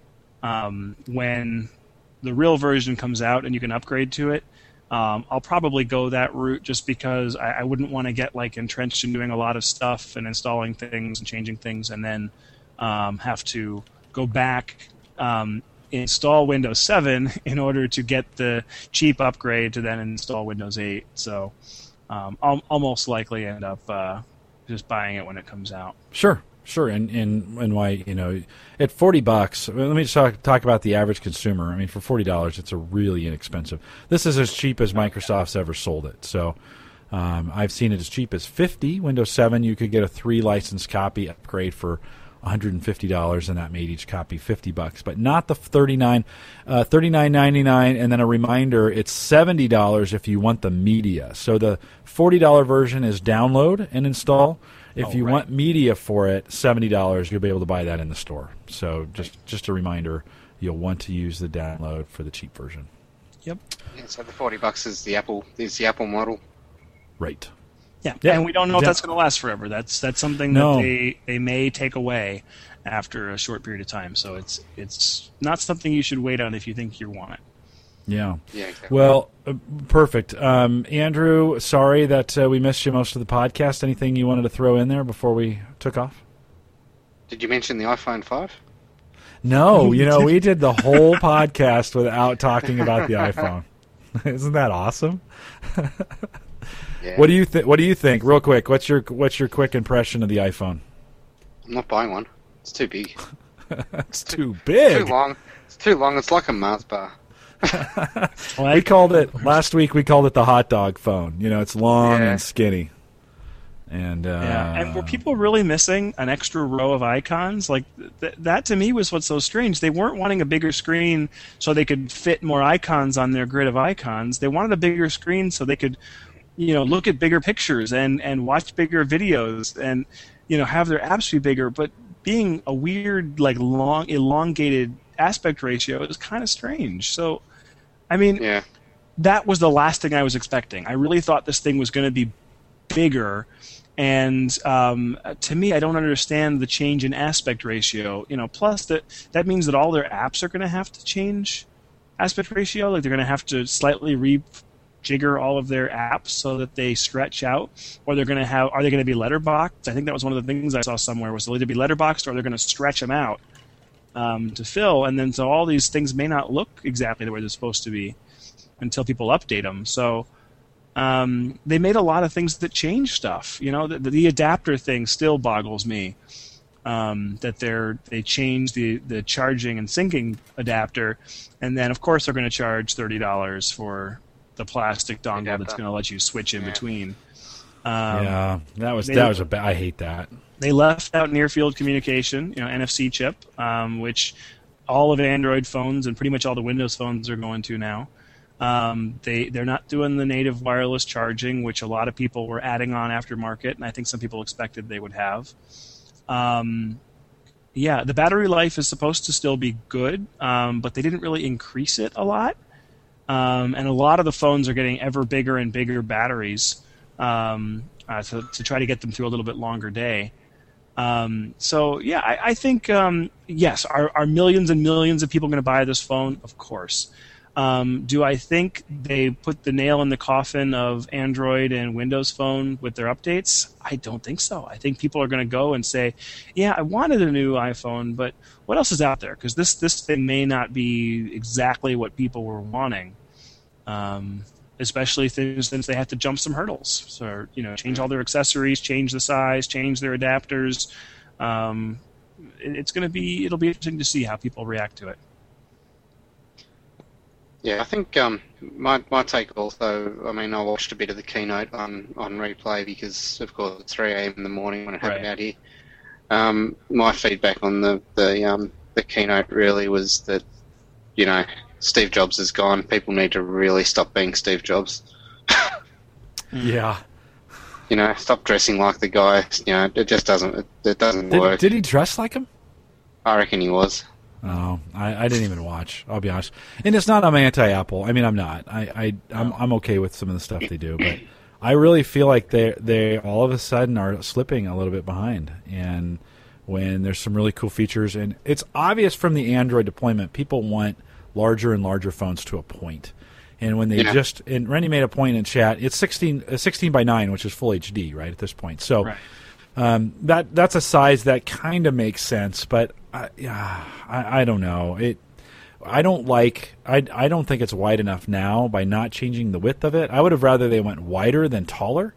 um, when the real version comes out and you can upgrade to it, um, I'll probably go that route just because I, I wouldn't want to get like entrenched in doing a lot of stuff and installing things and changing things and then um, have to go back, um, install Windows seven in order to get the cheap upgrade to then install Windows eight. So um, I'll, I'll most likely end up uh, just buying it when it comes out. Sure. Sure, and, and and why, you know, at forty bucks, let me just talk, talk about the average consumer. I mean, for forty dollars, it's a really inexpensive. This is as cheap as Microsoft's ever sold it. So um, I've seen it as cheap as fifty dollars. Windows seven, you could get a three license copy upgrade for one hundred fifty dollars, and that made each copy fifty bucks, but not the thirty-nine, uh, thirty-nine ninety-nine, and then a reminder, it's seventy dollars if you want the media. So the forty dollars version is download and install. If oh, you right. want media for it, seventy dollars, you'll be able to buy that in the store. So just just a reminder, you'll want to use the download for the cheap version. Yep. Yeah, so the forty bucks is the Apple is the Apple model. Right. Yeah. yeah. And we don't know if that's going to last forever. That's that's something no. that they, they may take away after a short period of time. So it's it's not something you should wait on if you think you want it. Yeah. Yeah. Exactly. Well, uh, perfect. Um, Andrew, sorry that uh, we missed you most of the podcast. Anything you wanted to throw in there before we took off? Did you mention the iPhone five? No. You know, we did the whole podcast without talking about the iPhone. Isn't that awesome? Yeah. What do you think? What do you think? Real quick, what's your what's your quick impression of the iPhone? I'm not buying one. It's too big. It's too big. It's too long. It's too long. It's like a Mars bar. We called it last week. We called it the hot dog phone. You know, it's long yeah. and skinny. And uh, yeah, and were people really missing an extra row of icons? Like th- that to me was what's so strange. They weren't wanting a bigger screen so they could fit more icons on their grid of icons. They wanted a bigger screen so they could, you know, look at bigger pictures and, and watch bigger videos and, you know, have their apps be bigger. But being a weird, like long, elongated aspect ratio is kind of strange. So, I mean, yeah. that was the last thing I was expecting. I really thought this thing was going to be bigger. And um, to me, I don't understand the change in aspect ratio. You know, plus that that means that all their apps are going to have to change aspect ratio. Like they're going to have to slightly rejigger all of their apps so that they stretch out. Or they're going to have are they going to be letterboxed? I think that was one of the things I saw somewhere was they'll either be letterboxed or they're going to stretch them out um, to fill. And then so all these things may not look exactly the way they're supposed to be until people update them. So. Um, they made a lot of things that change stuff. You know, the, the adapter thing still boggles me. Um, that they're they changed the, the charging and syncing adapter, and then of course they're going to charge thirty dollars for the plastic dongle Adapter. That's going to let you switch in yeah. between. Um, yeah, that was they, that was a ba- I hate that. They left out near field communication, you know, N F C chip, um, which all of Android phones and pretty much all the Windows phones are going to now. Um, they, they're not doing the native wireless charging, which a lot of people were adding on aftermarket, and I think some people expected they would have. Um, yeah, the battery life is supposed to still be good, um, but they didn't really increase it a lot. Um, and a lot of the phones are getting ever bigger and bigger batteries um, uh, to, to try to get them through a little bit longer day. Um, so, yeah, I, I think, um, yes, are, are millions and millions of people going to buy this phone? Of course. Um, do I think they put the nail in the coffin of Android and Windows Phone with their updates? I don't think so. I think people are going to go and say, yeah, I wanted a new iPhone, but what else is out there? Because this, this thing may not be exactly what people were wanting, um, especially things, since they have to jump some hurdles. So, you know, change all their accessories, change the size, change their adapters. Um, it, it's going to be, it'll be interesting to see how people react to it. Yeah, I think um, my my take also. I mean, I watched a bit of the keynote on, on replay because, of course, it's three a.m. in the morning when it happened Right. out here. Um, my feedback on the the um, the keynote really was that, you know, Steve Jobs is gone. People need to really stop being Steve Jobs. Yeah. You know, stop dressing like the guy. You know, it just doesn't it, it doesn't Did, work. did he dress like him? I reckon he was. Oh, I, I didn't even watch. I'll be honest, and it's not I'm anti-Apple. I mean, I'm not. I, I I'm I'm okay with some of the stuff they do, but I really feel like they they all of a sudden are slipping a little bit behind. And when there's some really cool features, and it's obvious from the Android deployment, people want larger and larger phones to a point. And when they Yeah. just and Randy made a point in chat, it's sixteen uh, sixteen by nine, which is full H D, right at this point. So. Right. Um, that that's a size that kind of makes sense, but I, yeah, I, I don't know. It I don't like I, I don't think it's wide enough now by not changing the width of it. I would have rather they went wider than taller.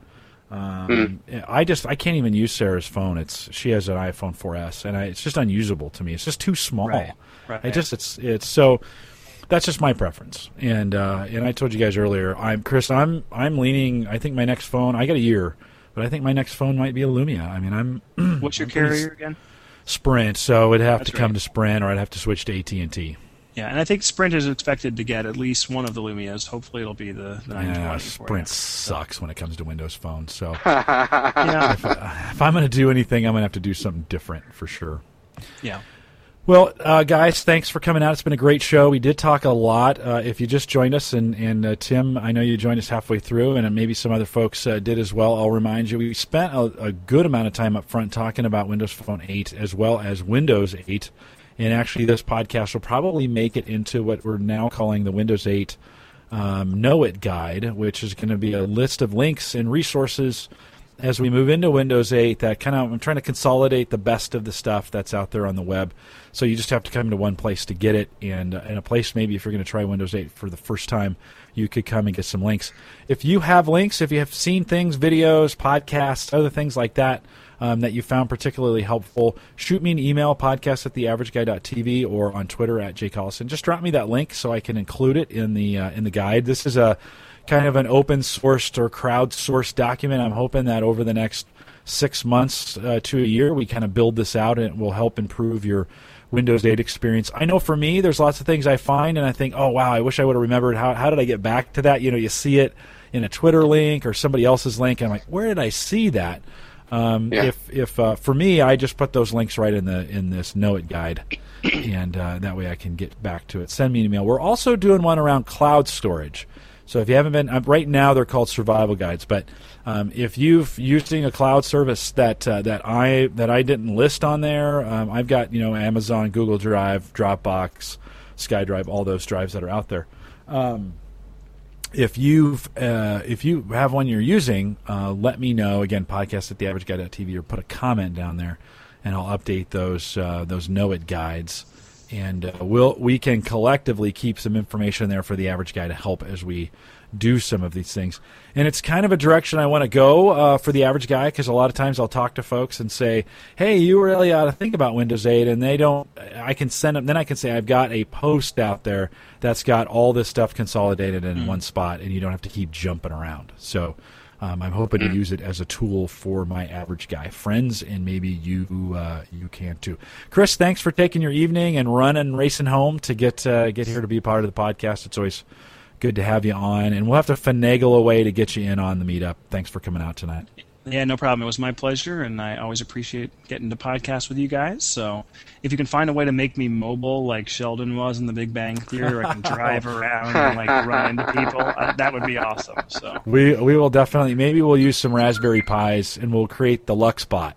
Um, mm. I just I can't even use Sarah's phone. It's she has an iPhone four S, and I, it's just unusable to me. It's just too small. Right. Right. I just it's it's so. That's just my preference, and uh, and I told you guys earlier. I'm Chris. I'm I'm leaning. I think my next phone. I got a year. But I think my next phone might be a Lumia. I mean, I'm. What's your I'm carrier again? Sprint. So it'd have That's to come right. to Sprint, or I'd have to switch to A T and T. Yeah, and I think Sprint is expected to get at least one of the Lumias. Hopefully, it'll be the, the nine twenty. Yeah, for you. Sprint sucks when it comes to Windows phones. So Yeah, if, I, if I'm going to do anything, I'm going to have to do something different for sure. yeah. Well, uh, guys, thanks for coming out. It's been a great show. We did talk a lot. Uh, if you just joined us, and, and uh, Tim, I know you joined us halfway through, and maybe some other folks uh, did as well. I'll remind you, we spent a, a good amount of time up front talking about Windows Phone eight as well as Windows eight. And actually, this podcast will probably make it into what we're now calling the Windows eight um, Know It Guide, which is going to be a list of links and resources as we move into Windows eight. That kind of I'm trying to consolidate the best of the stuff that's out there on the web. So you just have to come to one place to get it, and uh, in a place maybe if you're going to try Windows eight for the first time, you could come and get some links. If you have links, if you have seen things, videos, podcasts, other things like that um, that you found particularly helpful, shoot me an email, podcast at the average guy dot t v, or on Twitter at Jay Collison. Just drop me that link so I can include it in the uh, in the guide. This is a kind of an open-sourced or crowd-sourced document. I'm hoping that over the next six months uh, to a year, we kind of build this out, and it will help improve your Windows eight experience. I know for me, there's lots of things I find, and I think, oh, wow, I wish I would have remembered. How, how did I get back to that? You know, you see it in a Twitter link or somebody else's link, and I'm like, where did I see that? Um, yeah. If, if uh, for me, I just put those links right in the in this Know It guide, and uh, that way I can get back to it. Send me an email. We're also doing one around cloud storage. So if you haven't been, uh, right now they're called survival guides, but um, if you've using a cloud service that uh, that I that I didn't list on there, um, I've got, you know, Amazon, Google Drive, Dropbox, SkyDrive, all those drives that are out there. Um, if you've uh, if you have one you're using, uh, let me know. Again, podcast at the average guy dot t v, or put a comment down there, and I'll update those uh, those Know It guides. And uh, we'll we can collectively keep some information there for the average guy to help as we do some of these things. And it's kind of a direction I want to go uh, for the average guy, because a lot of times I'll talk to folks and say, hey, you really ought to think about Windows eight, and they don't. I can send them. Then I can say, I've got a post out there that's got all this stuff consolidated in mm. one spot, and you don't have to keep jumping around. So Um, I'm hoping to use it as a tool for my average guy friends, and maybe you uh, you can too. Chris, thanks for taking your evening and running, racing home to get uh, get here to be a part of the podcast. It's always good to have you on, and we'll have to finagle a way to get you in on the meetup. Thanks for coming out tonight. Yeah, no problem. It was my pleasure, and I always appreciate getting to podcast with you guys. So if you can find a way to make me mobile like Sheldon was in The Big Bang Theory, where I can drive around and like run into people, uh, that would be awesome. So we we will definitely, maybe we'll use some Raspberry Pis, and we'll create the Luxbot.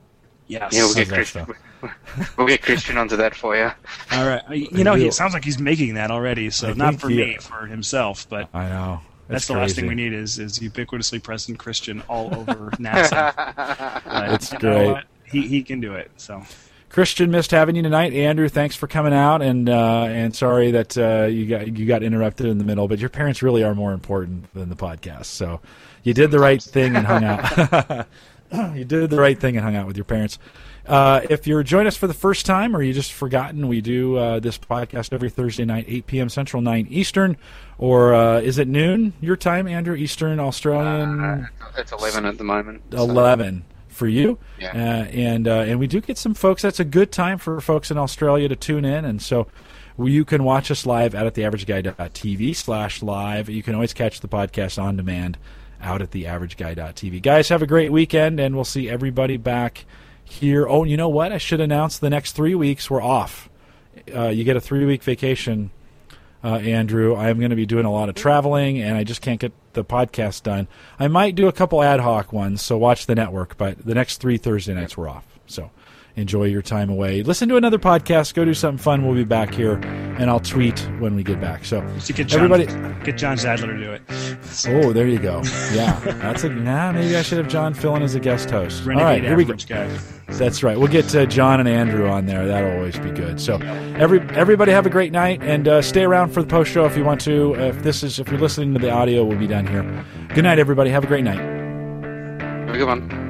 Yes. Yeah, we'll get Christian. We'll get Christian onto that for you. All right. You know, he, it sounds like he's making that already. So I not for he, me, for himself, but I know. That's, That's the crazy. last thing we need is, is ubiquitously present Christian all over NASA. But it's you great. know what? He he can do it. So, Christian, missed having you tonight. Andrew, thanks for coming out, and uh, and sorry that uh, you got you got interrupted in the middle. But your parents really are more important than the podcast, so you did the right thing and hung out. You did the right thing and hung out with your parents. Uh, if you're joining us for the first time, or you just forgotten, we do uh, this podcast every Thursday night, eight p.m. Central, nine Eastern. Or uh, is it noon your time, Andrew? Eastern, Australian? Uh, it's eleven at the moment. So. eleven for you. Yeah. Uh, and uh, and we do get some folks. That's a good time for folks in Australia to tune in. And so you can watch us live out at the average guy dot t v slash live. You can always catch the podcast on demand out at the average guy dot t v. Guys, have a great weekend, and we'll see everybody back here. Oh, you know what? I should announce the next three weeks we're off. Uh, you get a three-week vacation, uh, Andrew. I'm going to be doing a lot of traveling, and I just can't get the podcast done. I might do a couple ad hoc ones, so watch the network, but the next three Thursday nights we're off. So enjoy your time away. Listen to another podcast. Go do something fun. We'll be back here, and I'll tweet when we get back. So so get John, everybody, get John Zadler to do it. Oh, there you go. Yeah, that's a nah. Maybe I should have John fill in as a guest host. Renegade All right, here we go. Guy. That's right. We'll get uh, John and Andrew on there. That'll always be good. So, every everybody have a great night, and uh, stay around for the post show if you want to. Uh, if this is if you're listening to the audio, we'll be done here. Good night, everybody. Have a great night. Have a good one.